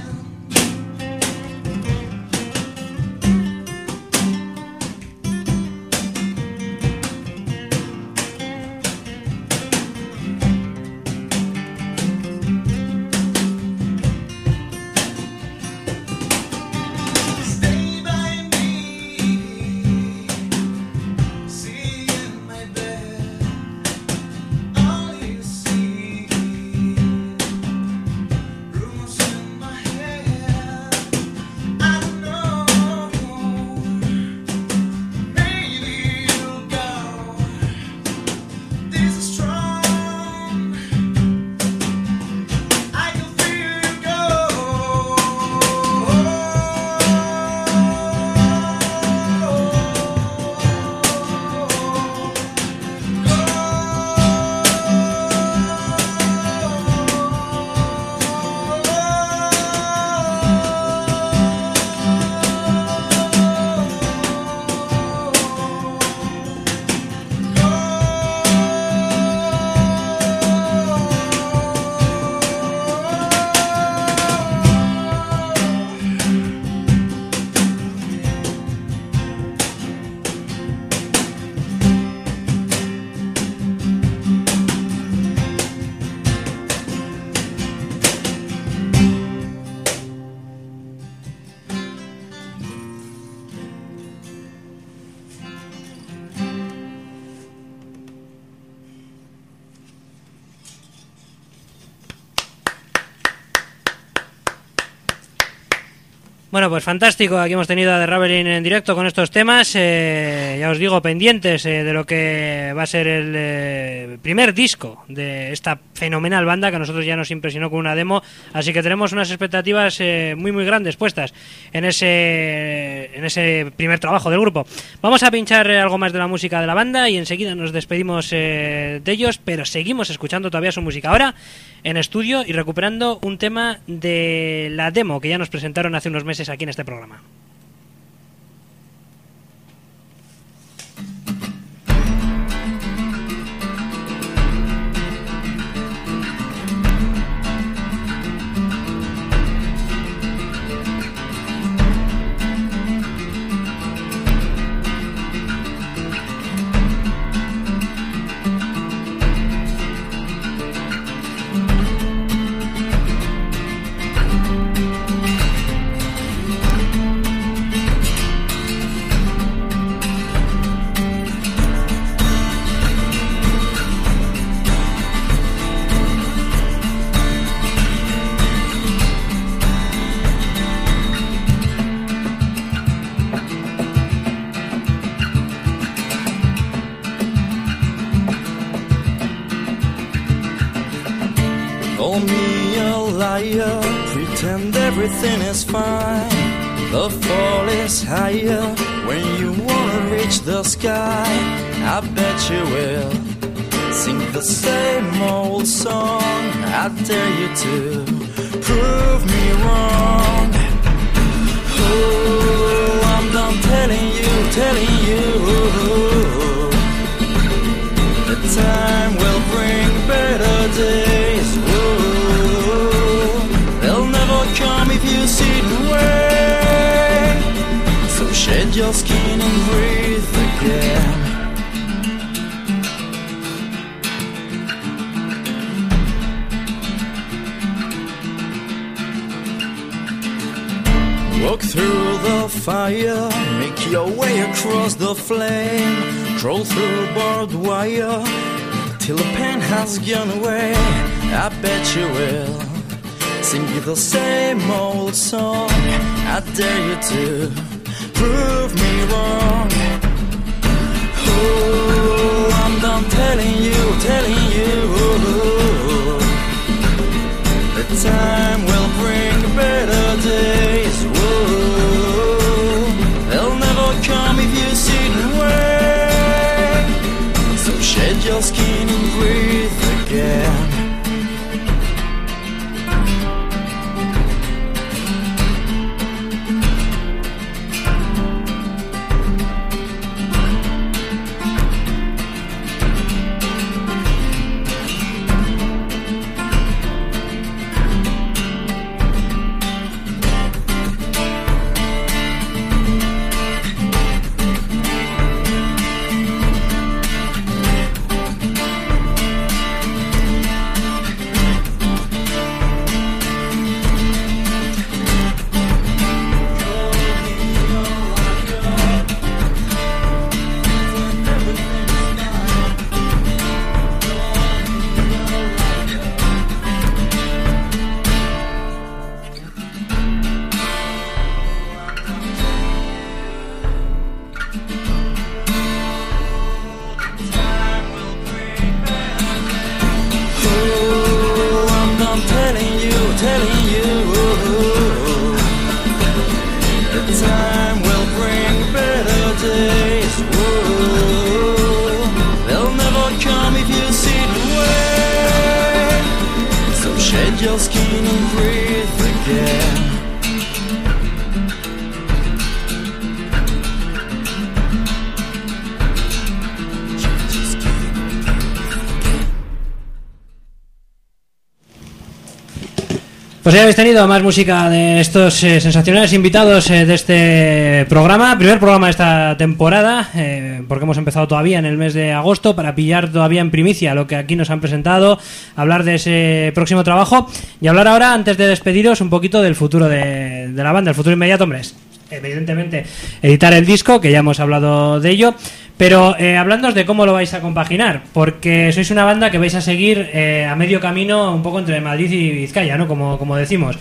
Stay by me, see in my bed, all you see, rumors in my head. I don't know, maybe you'll go. This is strong, I can feel you Bueno, pues fantástico, aquí hemos tenido a The Raveling en directo con estos temas, ya os digo, pendientes de lo que va a ser el primer disco de esta fenomenal banda que a nosotros ya nos impresionó con una demo, así que tenemos unas expectativas muy muy grandes puestas en ese primer trabajo del grupo. Vamos a pinchar algo más de la música de la banda y enseguida nos despedimos de ellos, pero seguimos escuchando todavía su música ahora en estudio y recuperando un tema de la demo que ya nos presentaron hace unos meses aquí en este programa. Call me a liar, pretend everything is fine. The fall is higher when you wanna reach the sky. I bet you will sing the same old song. I dare you to prove me wrong. Oh, I'm done telling you. The time will bring better days. Oh, they'll never come if you sit and wait. So shed your skin and breathe again. Walk through the fire, make your way across the flame. Crawl through barbed wire, till the pain has gone away. I bet you will sing you the same old song. I dare you to prove me wrong. Oh, I'm done telling you. The time will bring better days. Whoa, they'll never come if you sit and wait. So shed your skin and breathe again. Pues ya habéis tenido más música de estos sensacionales invitados de este programa, primer programa de esta temporada, porque hemos empezado todavía en el mes de agosto para pillar todavía en primicia lo que aquí nos han presentado, hablar de ese próximo trabajo y hablar ahora, antes de despediros, un poquito del futuro de la banda, el futuro inmediato, hombre, es evidentemente editar el disco, que ya hemos hablado de ello. Pero hablándoos de cómo lo vais a compaginar, porque sois una banda que vais a seguir a medio camino un poco entre Madrid y Vizcaya, ¿no? Como decimos.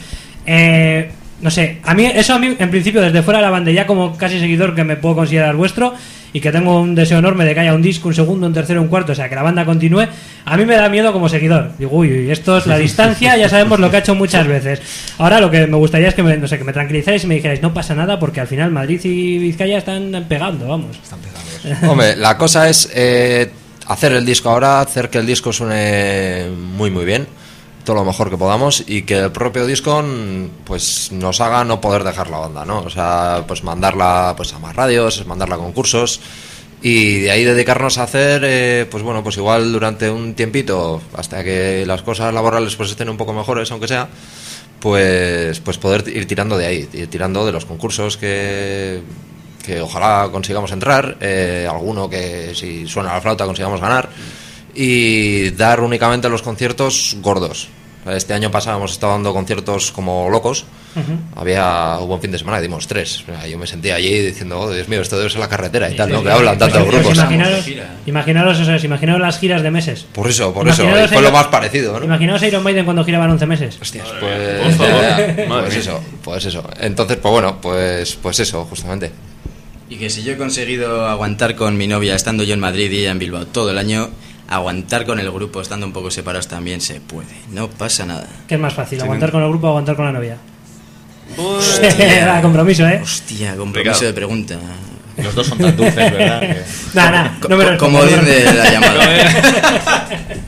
No sé, a mí en principio desde fuera de la banda, ya como casi seguidor que me puedo considerar vuestro y que tengo un deseo enorme de que haya un disco, un segundo, un tercero, un cuarto, o sea, que la banda continúe, a mí me da miedo como seguidor. Digo, uy, esto es la distancia, ya sabemos lo que ha hecho muchas veces. Ahora lo que me gustaría es que me tranquilizarais y me dijerais, no pasa nada porque al final Madrid y Vizcaya están pegando, vamos. Están pegando. Hombre, la cosa es hacer el disco ahora, hacer que el disco suene muy muy bien, todo lo mejor que podamos, y que el propio disco pues nos haga no poder dejar la banda, ¿no? O sea, pues mandarla pues a más radios, mandarla a concursos, y de ahí dedicarnos a hacer pues bueno, pues igual durante un tiempito hasta que las cosas laborales pues estén un poco mejores, aunque sea, pues poder ir tirando de ahí, ir tirando de los concursos que ojalá consigamos entrar, alguno que si suena la flauta consigamos ganar, y dar únicamente los conciertos gordos. Este año pasado hemos estado dando conciertos como locos. Hubo un fin de semana que dimos 3. Yo me sentía allí diciendo, oh, Dios mío, esto debe ser la carretera y tal, ¿no? Que hablan tantos grupos. Imaginaros las giras de meses. Por eso, fue lo más parecido, ¿no? Imaginaos a Iron Maiden cuando giraban 11 meses. Hostias, pues eso. Entonces, pues bueno, pues eso, justamente. Y que si yo he conseguido aguantar con mi novia estando yo en Madrid y ella en Bilbao todo el año, aguantar con el grupo estando un poco separados también se puede, no pasa nada. ¿Qué es más fácil, aguantar con el grupo o aguantar con la novia? Era compromiso, ¿eh? Hostia, compromiso de pregunta. Los dos son tan dulces, ¿verdad? Que... Nada, no me Como respondo. dice la llamada.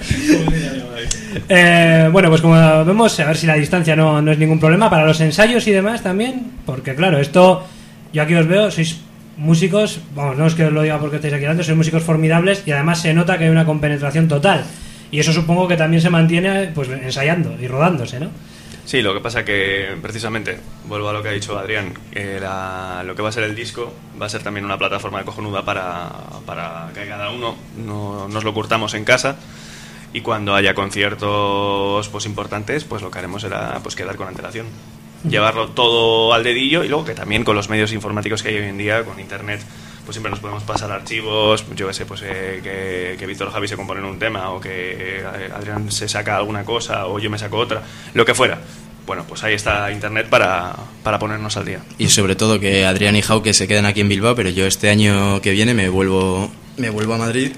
Bueno, pues como vemos, a ver si la distancia no es ningún problema para los ensayos y demás también, porque claro, esto, yo aquí os veo, sois músicos, vamos, no es que os lo diga porque estáis aquí delante, sois músicos formidables y además se nota que hay una compenetración total. Y eso supongo que también se mantiene pues ensayando y rodándose, ¿no? Sí, lo que pasa que precisamente, vuelvo a lo que ha dicho Adrián, lo que va a ser el disco va a ser también una plataforma cojonuda para que cada uno no nos lo curtamos en casa, y cuando haya conciertos pues importantes, pues lo que haremos será pues quedar con antelación, llevarlo todo al dedillo, y luego que también con los medios informáticos que hay hoy en día, con internet, pues siempre nos podemos pasar archivos, yo que sé, pues que Víctor o Javi se componen un tema, o que Adrián se saca alguna cosa, o yo me saco otra, lo que fuera. Bueno, pues ahí está internet para ponernos al día. Y sobre todo que Adrián y Jauke se quedan aquí en Bilbao, pero yo este año que viene me vuelvo a Madrid.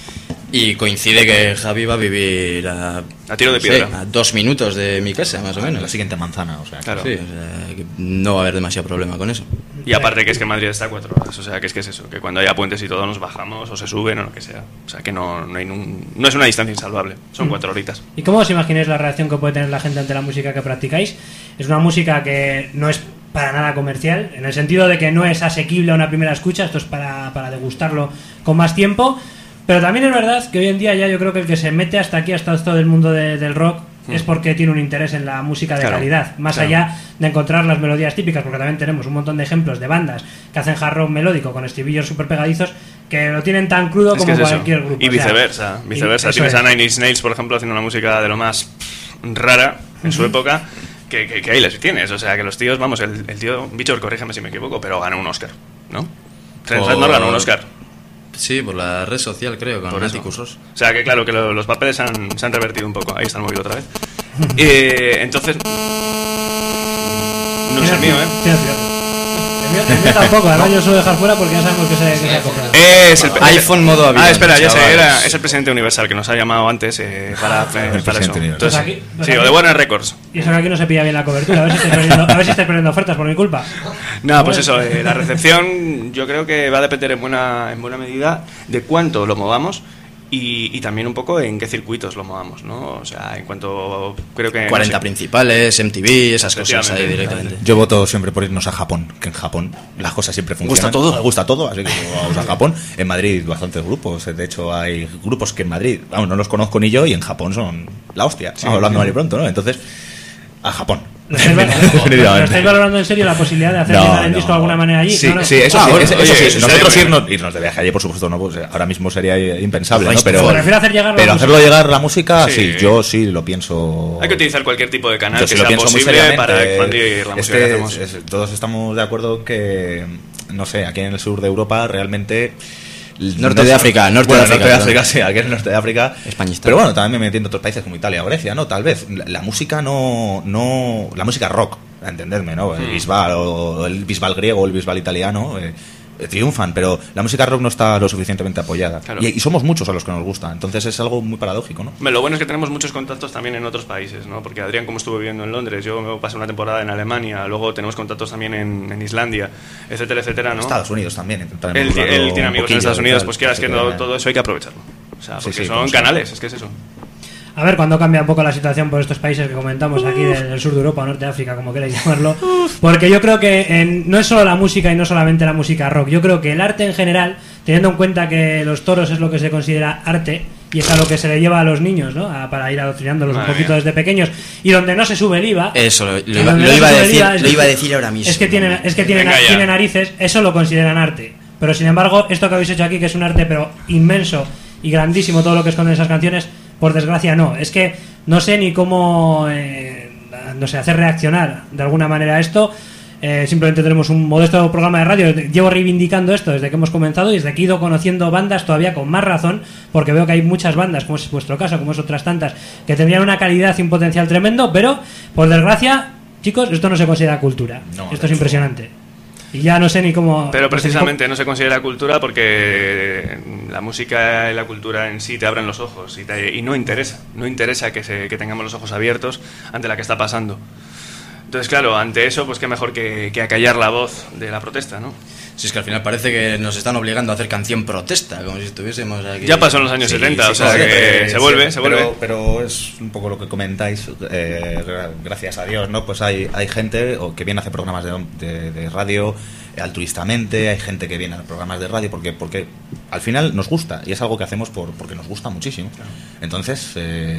Y coincide que Javi va a vivir a tiro de piedra. A 2 minutos de mi casa, más o menos. La siguiente manzana, o sea. Claro. Sí, o sea, que no va a haber demasiado problema con eso. Y aparte que es que Madrid está a 4 horas, o sea que es eso, que cuando haya puentes y todo nos bajamos o se suben o lo que sea. O sea que no es una distancia insalvable, son 4 horitas. ¿Y cómo os imagináis la reacción que puede tener la gente ante la música que practicáis? Es una música que no es para nada comercial, en el sentido de que no es asequible a una primera escucha, esto es para degustarlo con más tiempo. Pero también es verdad que hoy en día ya yo creo que el que se mete hasta aquí, hasta todo el mundo del rock, es porque tiene un interés en la música de calidad, más allá de encontrar las melodías típicas, porque también tenemos un montón de ejemplos de bandas que hacen hard rock melódico con estribillos súper pegadizos que lo tienen tan crudo como cualquier grupo. Y viceversa, tienes a Nine Inch Nails, por ejemplo, haciendo una música de lo más rara en su época, que ahí les tienes, o sea que los tíos, vamos, el tío, Bichor, corrígeme si me equivoco, pero ganó un Oscar, ¿no? Trent Reznor ganó un Oscar. Sí, por la red social, creo, con Atticus Ross. O sea que claro, que los papeles se han revertido un poco. Ahí está el móvil otra vez. Entonces... No es el mío, ¿eh? El mío tampoco, además yo suelo dejar fuera porque ya sabemos que se ha comprado. Es el iPhone modo avión. Espera, ya sé, es el presidente Universal que nos ha llamado antes para eso. Entonces, aquí, sí, o de Warner Records. Y eso que aquí no se pilla bien la cobertura, a ver si estáis perdiendo ofertas por mi culpa. No, pues eso, la recepción yo creo que va a depender en buena medida de cuánto lo movamos y también un poco en qué circuitos lo movamos, ¿no? O sea, en cuanto creo que... 40 principales, MTV, esas cosas ahí directamente. Yo voto siempre por irnos a Japón, que en Japón las cosas siempre funcionan. Gusta todo, así que vamos a Japón. En Madrid bastantes grupos, de hecho hay grupos que en Madrid, vamos, no los conozco ni yo, y en Japón son la hostia, hablando mal y pronto, ¿no? Entonces, a Japón. ¿Lo estáis valorando en serio la posibilidad de hacer llegar el disco de alguna manera allí? Sí, sí, eso sí. Nosotros irnos de viaje allí, por supuesto, no, pues ahora mismo sería impensable, ¿no? Pero hacerlo llegar la música, sí, yo sí lo pienso. Hay que utilizar cualquier tipo de canal que sea posible para expandir la música que hacemos. Todos estamos de acuerdo que, no sé, aquí en el sur de Europa realmente... Norte de África, sí, aquí en el norte de África. Españista. Pero bueno, también me entiendo otros países como Italia o Grecia, ¿no? Tal vez. La música la música rock, a entenderme, ¿no? El Bisbal o el Bisbal griego o el Bisbal italiano triunfan, pero la música rock no está lo suficientemente apoyada. Claro. Y somos muchos a los que nos gusta, entonces es algo muy paradójico, ¿no? Lo bueno es que tenemos muchos contactos también en otros países, ¿no? Porque Adrián, como estuvo viviendo en Londres, yo me pasé una temporada en Alemania, luego tenemos contactos también en Islandia, etcétera, ¿no? Estados Unidos también. Él tiene amigos en Estados Unidos, pues quieras que todo eso hay que aprovecharlo. O sea, porque son canales, es que es eso. A ver cuándo cambia un poco la situación por estos países que comentamos aquí del sur de Europa o norte de África, como queráis llamarlo, porque yo creo que no es solo la música y no solamente la música rock, yo creo que el arte en general, teniendo en cuenta que los toros es lo que se considera arte y es a lo que se le lleva a los niños, ¿no? Para ir adoctrinándolos un poquito desde pequeños, y donde no se sube el IVA, eso lo iba a decir ahora mismo. Es que tiene narices, eso lo consideran arte, pero sin embargo esto que habéis hecho aquí, que es un arte pero inmenso y grandísimo, todo lo que esconden esas canciones, por desgracia no. Es que no sé ni cómo hacer reaccionar de alguna manera a esto. Simplemente tenemos un modesto programa de radio. Llevo reivindicando esto desde que hemos comenzado y desde que he ido conociendo bandas todavía con más razón, porque veo que hay muchas bandas, como es vuestro caso, como es otras tantas, que tendrían una calidad y un potencial tremendo, pero por desgracia, chicos, esto no se considera cultura. Esto es impresionante. Y ya no sé ni cómo... Pero precisamente no se considera cultura porque la música y la cultura en sí te abren los ojos y no interesa que tengamos los ojos abiertos ante la que está pasando. Entonces, claro, ante eso, pues qué mejor que acallar la voz de la protesta, ¿no? Si es que al final parece que nos están obligando a hacer canción protesta, como si estuviésemos aquí. Ya pasó en los años 70, o sea que se vuelve. Pero es un poco lo que comentáis, gracias a Dios, ¿no? Pues hay gente que viene a hacer programas de radio altruistamente, hay gente que viene a programas de radio porque al final nos gusta, y es algo que hacemos porque nos gusta muchísimo. Claro. Entonces,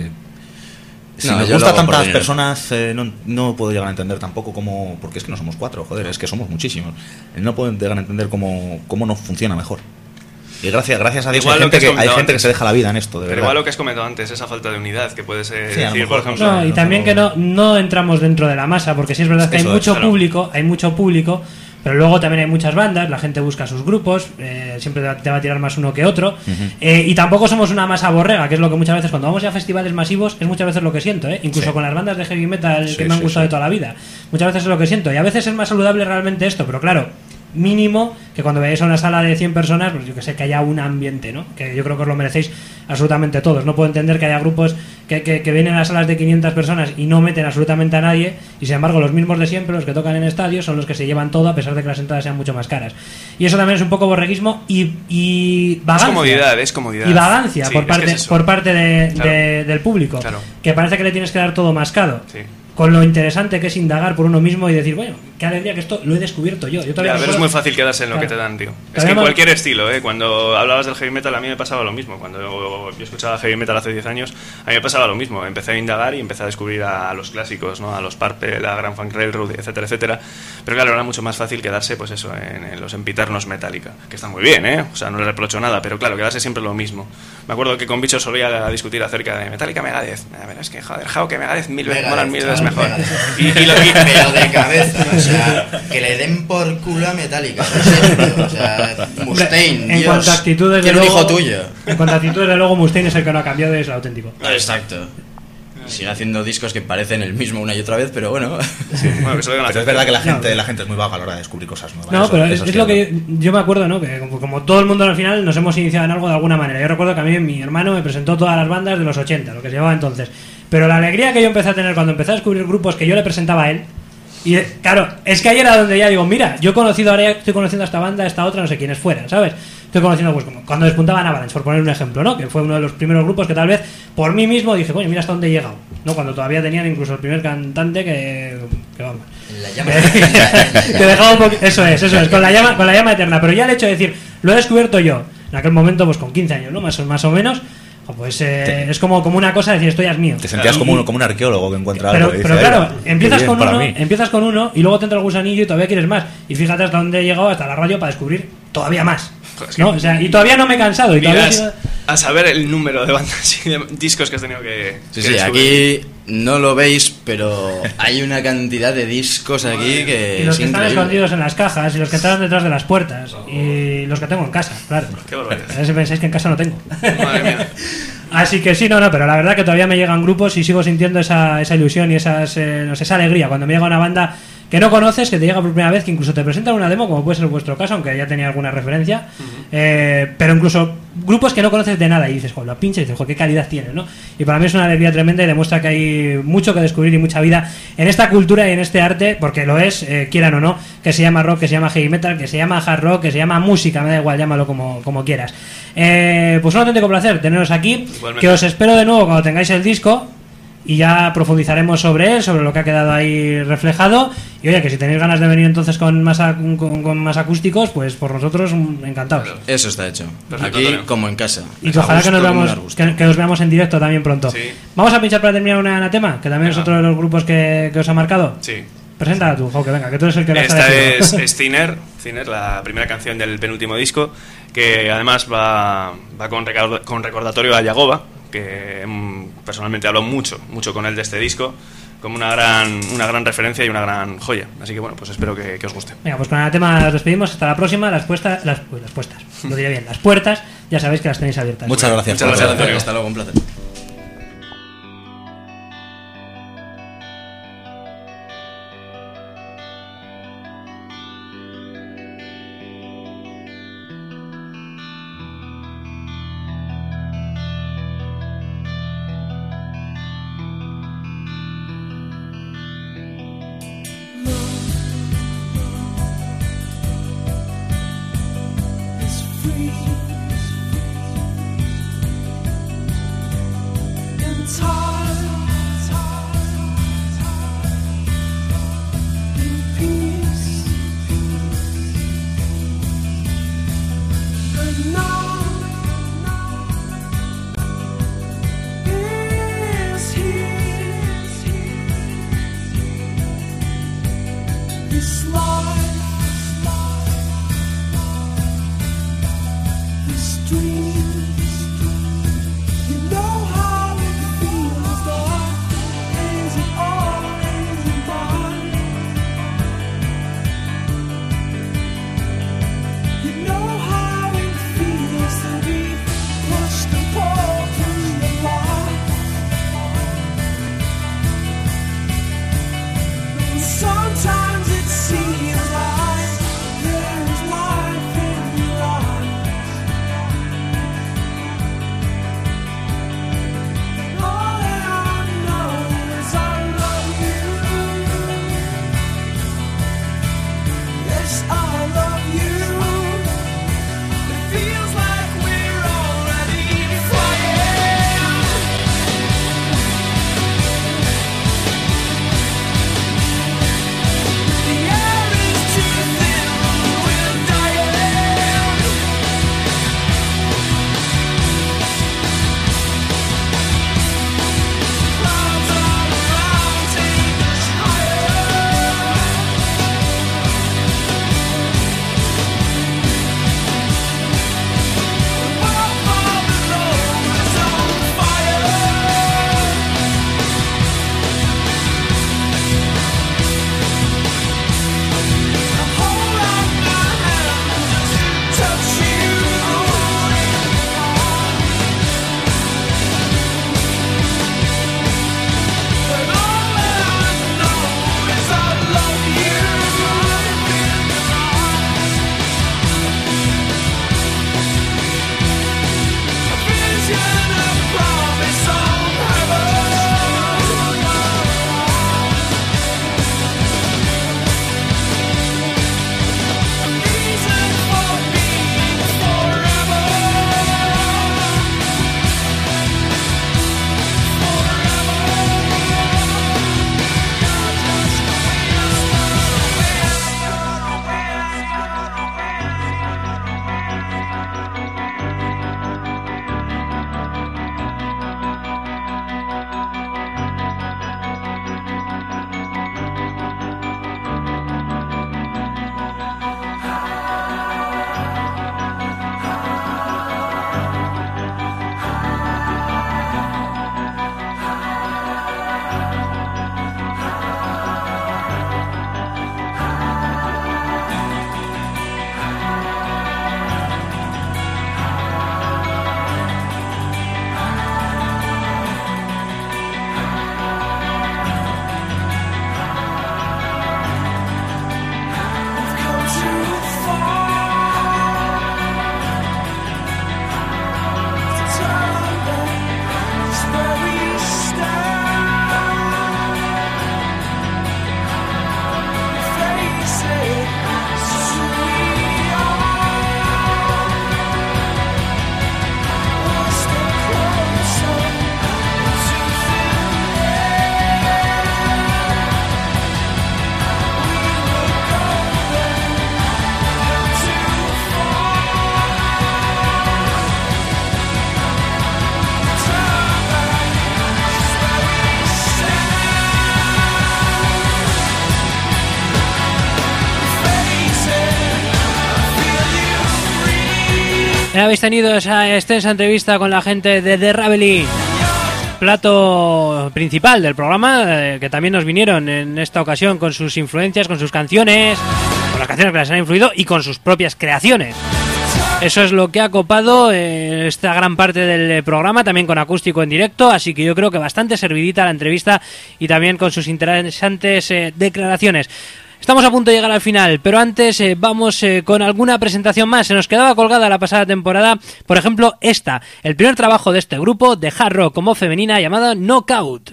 si nos gusta a tantas personas, no puedo llegar a entender tampoco cómo, porque es que no somos 4, joder, es que somos muchísimos. No puedo llegar a entender cómo no funciona mejor. Y gracias a Dios hay gente que se deja la vida en esto, de verdad. Igual lo que has comentado antes, esa falta de unidad que puedes decir, por ejemplo. No, y también que no entramos dentro de la masa, porque sí es verdad que hay mucho público, pero luego también hay muchas bandas, la gente busca sus grupos, siempre te va a tirar más uno que otro, y tampoco somos una masa borrega, que es lo que muchas veces cuando vamos a festivales masivos es muchas veces lo que siento, incluso con las bandas de heavy metal que me han gustado de toda la vida, muchas veces es lo que siento, y a veces es más saludable realmente esto, pero claro, mínimo que cuando veáis a una sala de 100 personas, pues yo que sé, que haya un ambiente, ¿no? Que yo creo que os lo merecéis absolutamente todos. No puedo entender que haya grupos que vienen a las salas de 500 personas y no meten absolutamente a nadie, y sin embargo los mismos de siempre, los que tocan en estadios, son los que se llevan todo, a pesar de que las entradas sean mucho más caras. Y eso también es un poco borreguismo y vagancia. Es comodidad. Y vagancia sí, por parte del público, que parece que le tienes que dar todo mascado. Sí. Con lo interesante que es indagar por uno mismo y decir, bueno, qué alegría que esto lo he descubierto yo. Pero es muy fácil quedarse en lo que te dan, tío. Es que en cualquier estilo, cuando hablabas del heavy metal a mí me pasaba lo mismo. Cuando yo escuchaba heavy metal hace 10 años, a mí me pasaba lo mismo. Empecé a indagar y empecé a descubrir a los clásicos, ¿no? A los Purple, a Grand Funk Railroad, etcétera, etcétera. Pero claro, era mucho más fácil quedarse, pues eso, en los empiternos Metallica, que están muy bien, ¿eh? O sea, no le reprocho nada, pero claro, quedarse siempre lo mismo. Me acuerdo que con Bicho solía discutir acerca de Metallica, Megadeth. A ver, es que joder, que Megadeth mil veces mejor. Pero de cabeza, o sea, que le den por culo a Metallica, o sea, Mustaine, en Dios, cuanto a actitudes, quiero un hijo tuyo. En cuanto a actitudes, de luego Mustaine es el que no ha cambiado y es el auténtico. Exacto. Sigue haciendo discos que parecen el mismo una y otra vez, pero bueno. Sí, bueno, pero es verdad que la gente es muy vaga a la hora de descubrir cosas nuevas. No, pero es lo que yo me acuerdo, ¿no? Que como todo el mundo al final nos hemos iniciado en algo de alguna manera. Yo recuerdo que a mí mi hermano me presentó todas las bandas de los 80, lo que se llevaba entonces. Pero la alegría que yo empecé a tener cuando empecé a descubrir grupos que yo le presentaba a él, y claro, es que ahí era donde ya digo, mira, yo he conocido ahora, estoy conociendo a esta banda, a esta otra, no sé quiénes fueran, ¿sabes? Estoy conociendo, pues, como cuando despuntaban Avalanche, por poner un ejemplo, ¿no? Que fue uno de los primeros grupos que tal vez por mí mismo dije, coño, mira hasta dónde he llegado, ¿no? Cuando todavía tenían incluso el primer cantante que vamos. La llama que dejaba un poco, eso es, con la llama eterna, pero ya el hecho de decir, lo he descubierto yo, en aquel momento, pues con 15 años, ¿no? Más o menos. Pues es como una cosa de decir, esto ya es mío. Te sentías como un arqueólogo que encuentra algo. Pero claro, empiezas con uno y luego te entra el gusanillo y todavía quieres más. Y fíjate hasta dónde he llegado, hasta la radio, para descubrir todavía más. ¿No? O sea, y todavía no me he cansado. Y todavía a saber el número de bandas y de discos que has tenido que Sí, aquí no lo veis, pero hay una cantidad de discos aquí que y los es que están increíble. escondidos en las cajas y los que están detrás de las puertas y los que tengo en casa, claro. Qué barbaridad. A ver si pensáis que en casa no tengo. Madre mía. Así que sí, no, pero la verdad que todavía me llegan grupos y sigo sintiendo esa ilusión y esa alegría cuando me llega una banda que no conoces, que te llega por primera vez, que incluso te presentan una demo, como puede ser vuestro caso, aunque ya tenía alguna referencia, pero incluso grupos que no conoces de nada y dices, joder, lo pinches y dices, joder, qué calidad tienes, ¿no? Y para mí es una alegría tremenda y demuestra que hay mucho que descubrir y mucha vida en esta cultura y en este arte, porque lo es, quieran o no, que se llama rock, que se llama heavy metal, que se llama hard rock, que se llama música, me da igual, llámalo como quieras. Pues un auténtico placer teneros aquí. Igualmente. Que os espero de nuevo cuando tengáis el disco y ya profundizaremos sobre él, sobre lo que ha quedado ahí reflejado. Y oye, que si tenéis ganas de venir entonces con más acústicos, pues por nosotros encantados. Eso está hecho. Perfecto, aquí Antonio. como en casa. Y que ojalá que nos veamos en directo también pronto. Sí. Vamos a pinchar para terminar un anatema, que también es otro de los grupos que os ha marcado. Sí. Preséntala tú, que venga, que tú eres el que la Esta sabe. es Thinner, la primera canción del penúltimo disco, que además va con recordatorio a Yagoba, que personalmente hablo mucho con él de este disco, como una gran referencia y una gran joya. Así que bueno, pues espero que os guste. Venga, pues con el tema nos despedimos. Hasta la próxima. Las puertas, lo diré bien. Las puertas, ya sabéis que las tenéis abiertas. Muchas gracias. Muchas gracias, Antonio. Hasta luego, un placer. Habéis tenido esa extensa entrevista con la gente de The Ravelry, plato principal del programa, que también nos vinieron en esta ocasión con sus influencias, con sus canciones, con las canciones que les han influido y con sus propias creaciones. Eso es lo que ha copado esta gran parte del programa, también con acústico en directo, así que yo creo que bastante servidita la entrevista y también con sus interesantes declaraciones. Estamos a punto de llegar al final, pero antes vamos con alguna presentación más. Se nos quedaba colgada la pasada temporada, por ejemplo, esta, el primer trabajo de este grupo de hard rock como femenina llamado Knockout.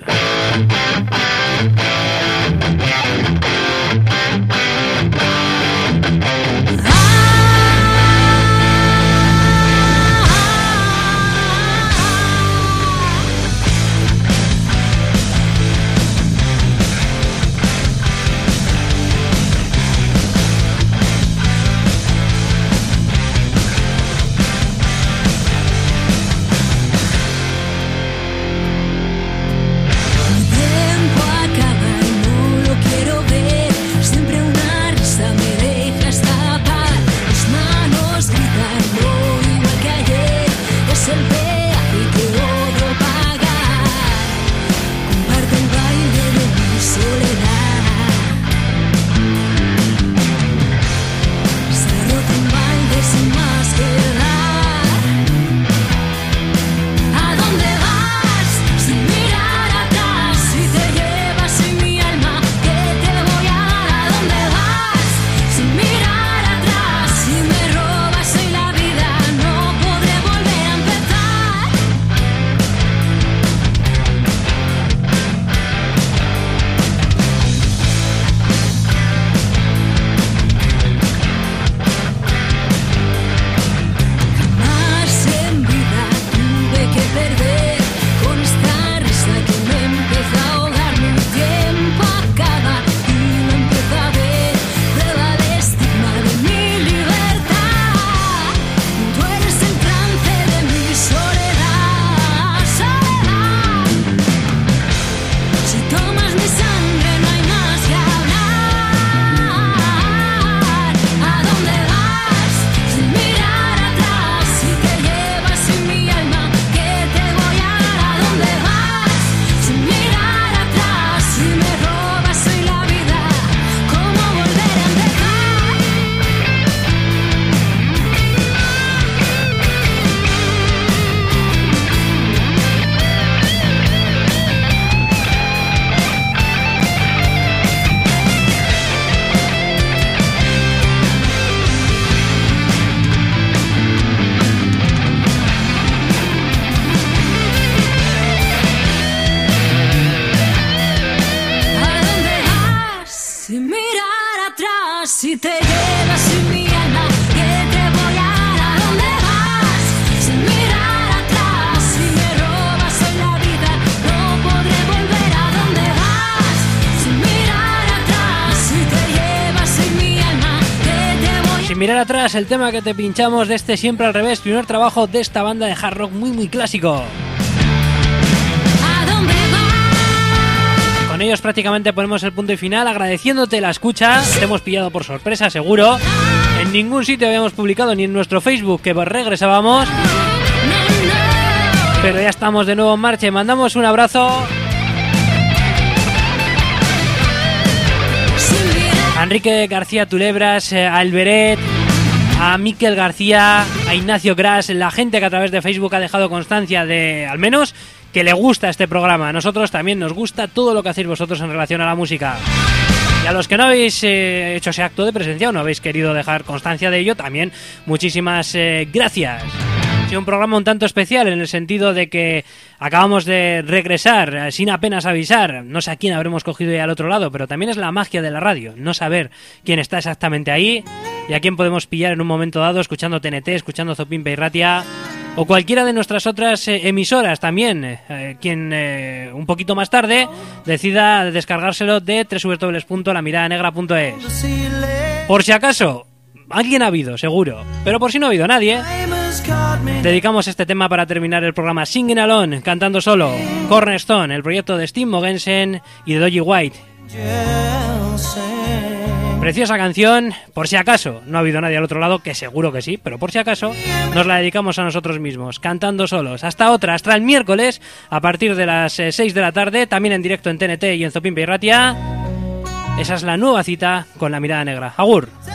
Si te llevas sin mi alma, que te voy a dar. ¿A dónde vas? Sin mirar atrás. Si me robas hoy la vida, no podré volver. ¿A dónde vas? Sin mirar atrás. Si te llevas sin mi alma, que te voy a... Sin mirar atrás, el tema que te pinchamos de este Siempre al Revés, primer trabajo de esta banda de hard rock muy clásico. Con ellos prácticamente ponemos el punto y final, agradeciéndote la escucha. Te hemos pillado por sorpresa, seguro. En ningún sitio habíamos publicado, ni en nuestro Facebook, que regresábamos. Pero ya estamos de nuevo en marcha y mandamos un abrazo a Enrique García Tulebras, a Alberet, a Miquel García, a Ignacio Gras, la gente que a través de Facebook ha dejado constancia de, al menos, que le gusta este programa. A nosotros también nos gusta todo lo que hacéis vosotros en relación a la música. Y a los que no habéis hecho ese acto de presencia o no habéis querido dejar constancia de ello, también muchísimas gracias. Ha sido un programa un tanto especial en el sentido de que acabamos de regresar sin apenas avisar. No sé a quién habremos cogido ya al otro lado, pero también es la magia de la radio, no saber quién está exactamente ahí y a quién podemos pillar en un momento dado escuchando TNT, escuchando Zopimpe y Ratia o cualquiera de nuestras otras emisoras también, quien un poquito más tarde decida descargárselo de www.lamiradanegra.es. Por si acaso, alguien ha habido, seguro, pero por si no ha habido nadie, dedicamos este tema para terminar el programa. Singing Alone, cantando solo, Cornerstone, el proyecto de Steve Mogensen y de Dodgy White. Preciosa canción, por si acaso no ha habido nadie al otro lado, que seguro que sí, pero por si acaso nos la dedicamos a nosotros mismos, cantando solos. Hasta otra, hasta el miércoles, a partir de las 6 de la tarde, también en directo en TNT y en Zopimpe y Ratia. Esa es la nueva cita con La Mirada Negra. Agur.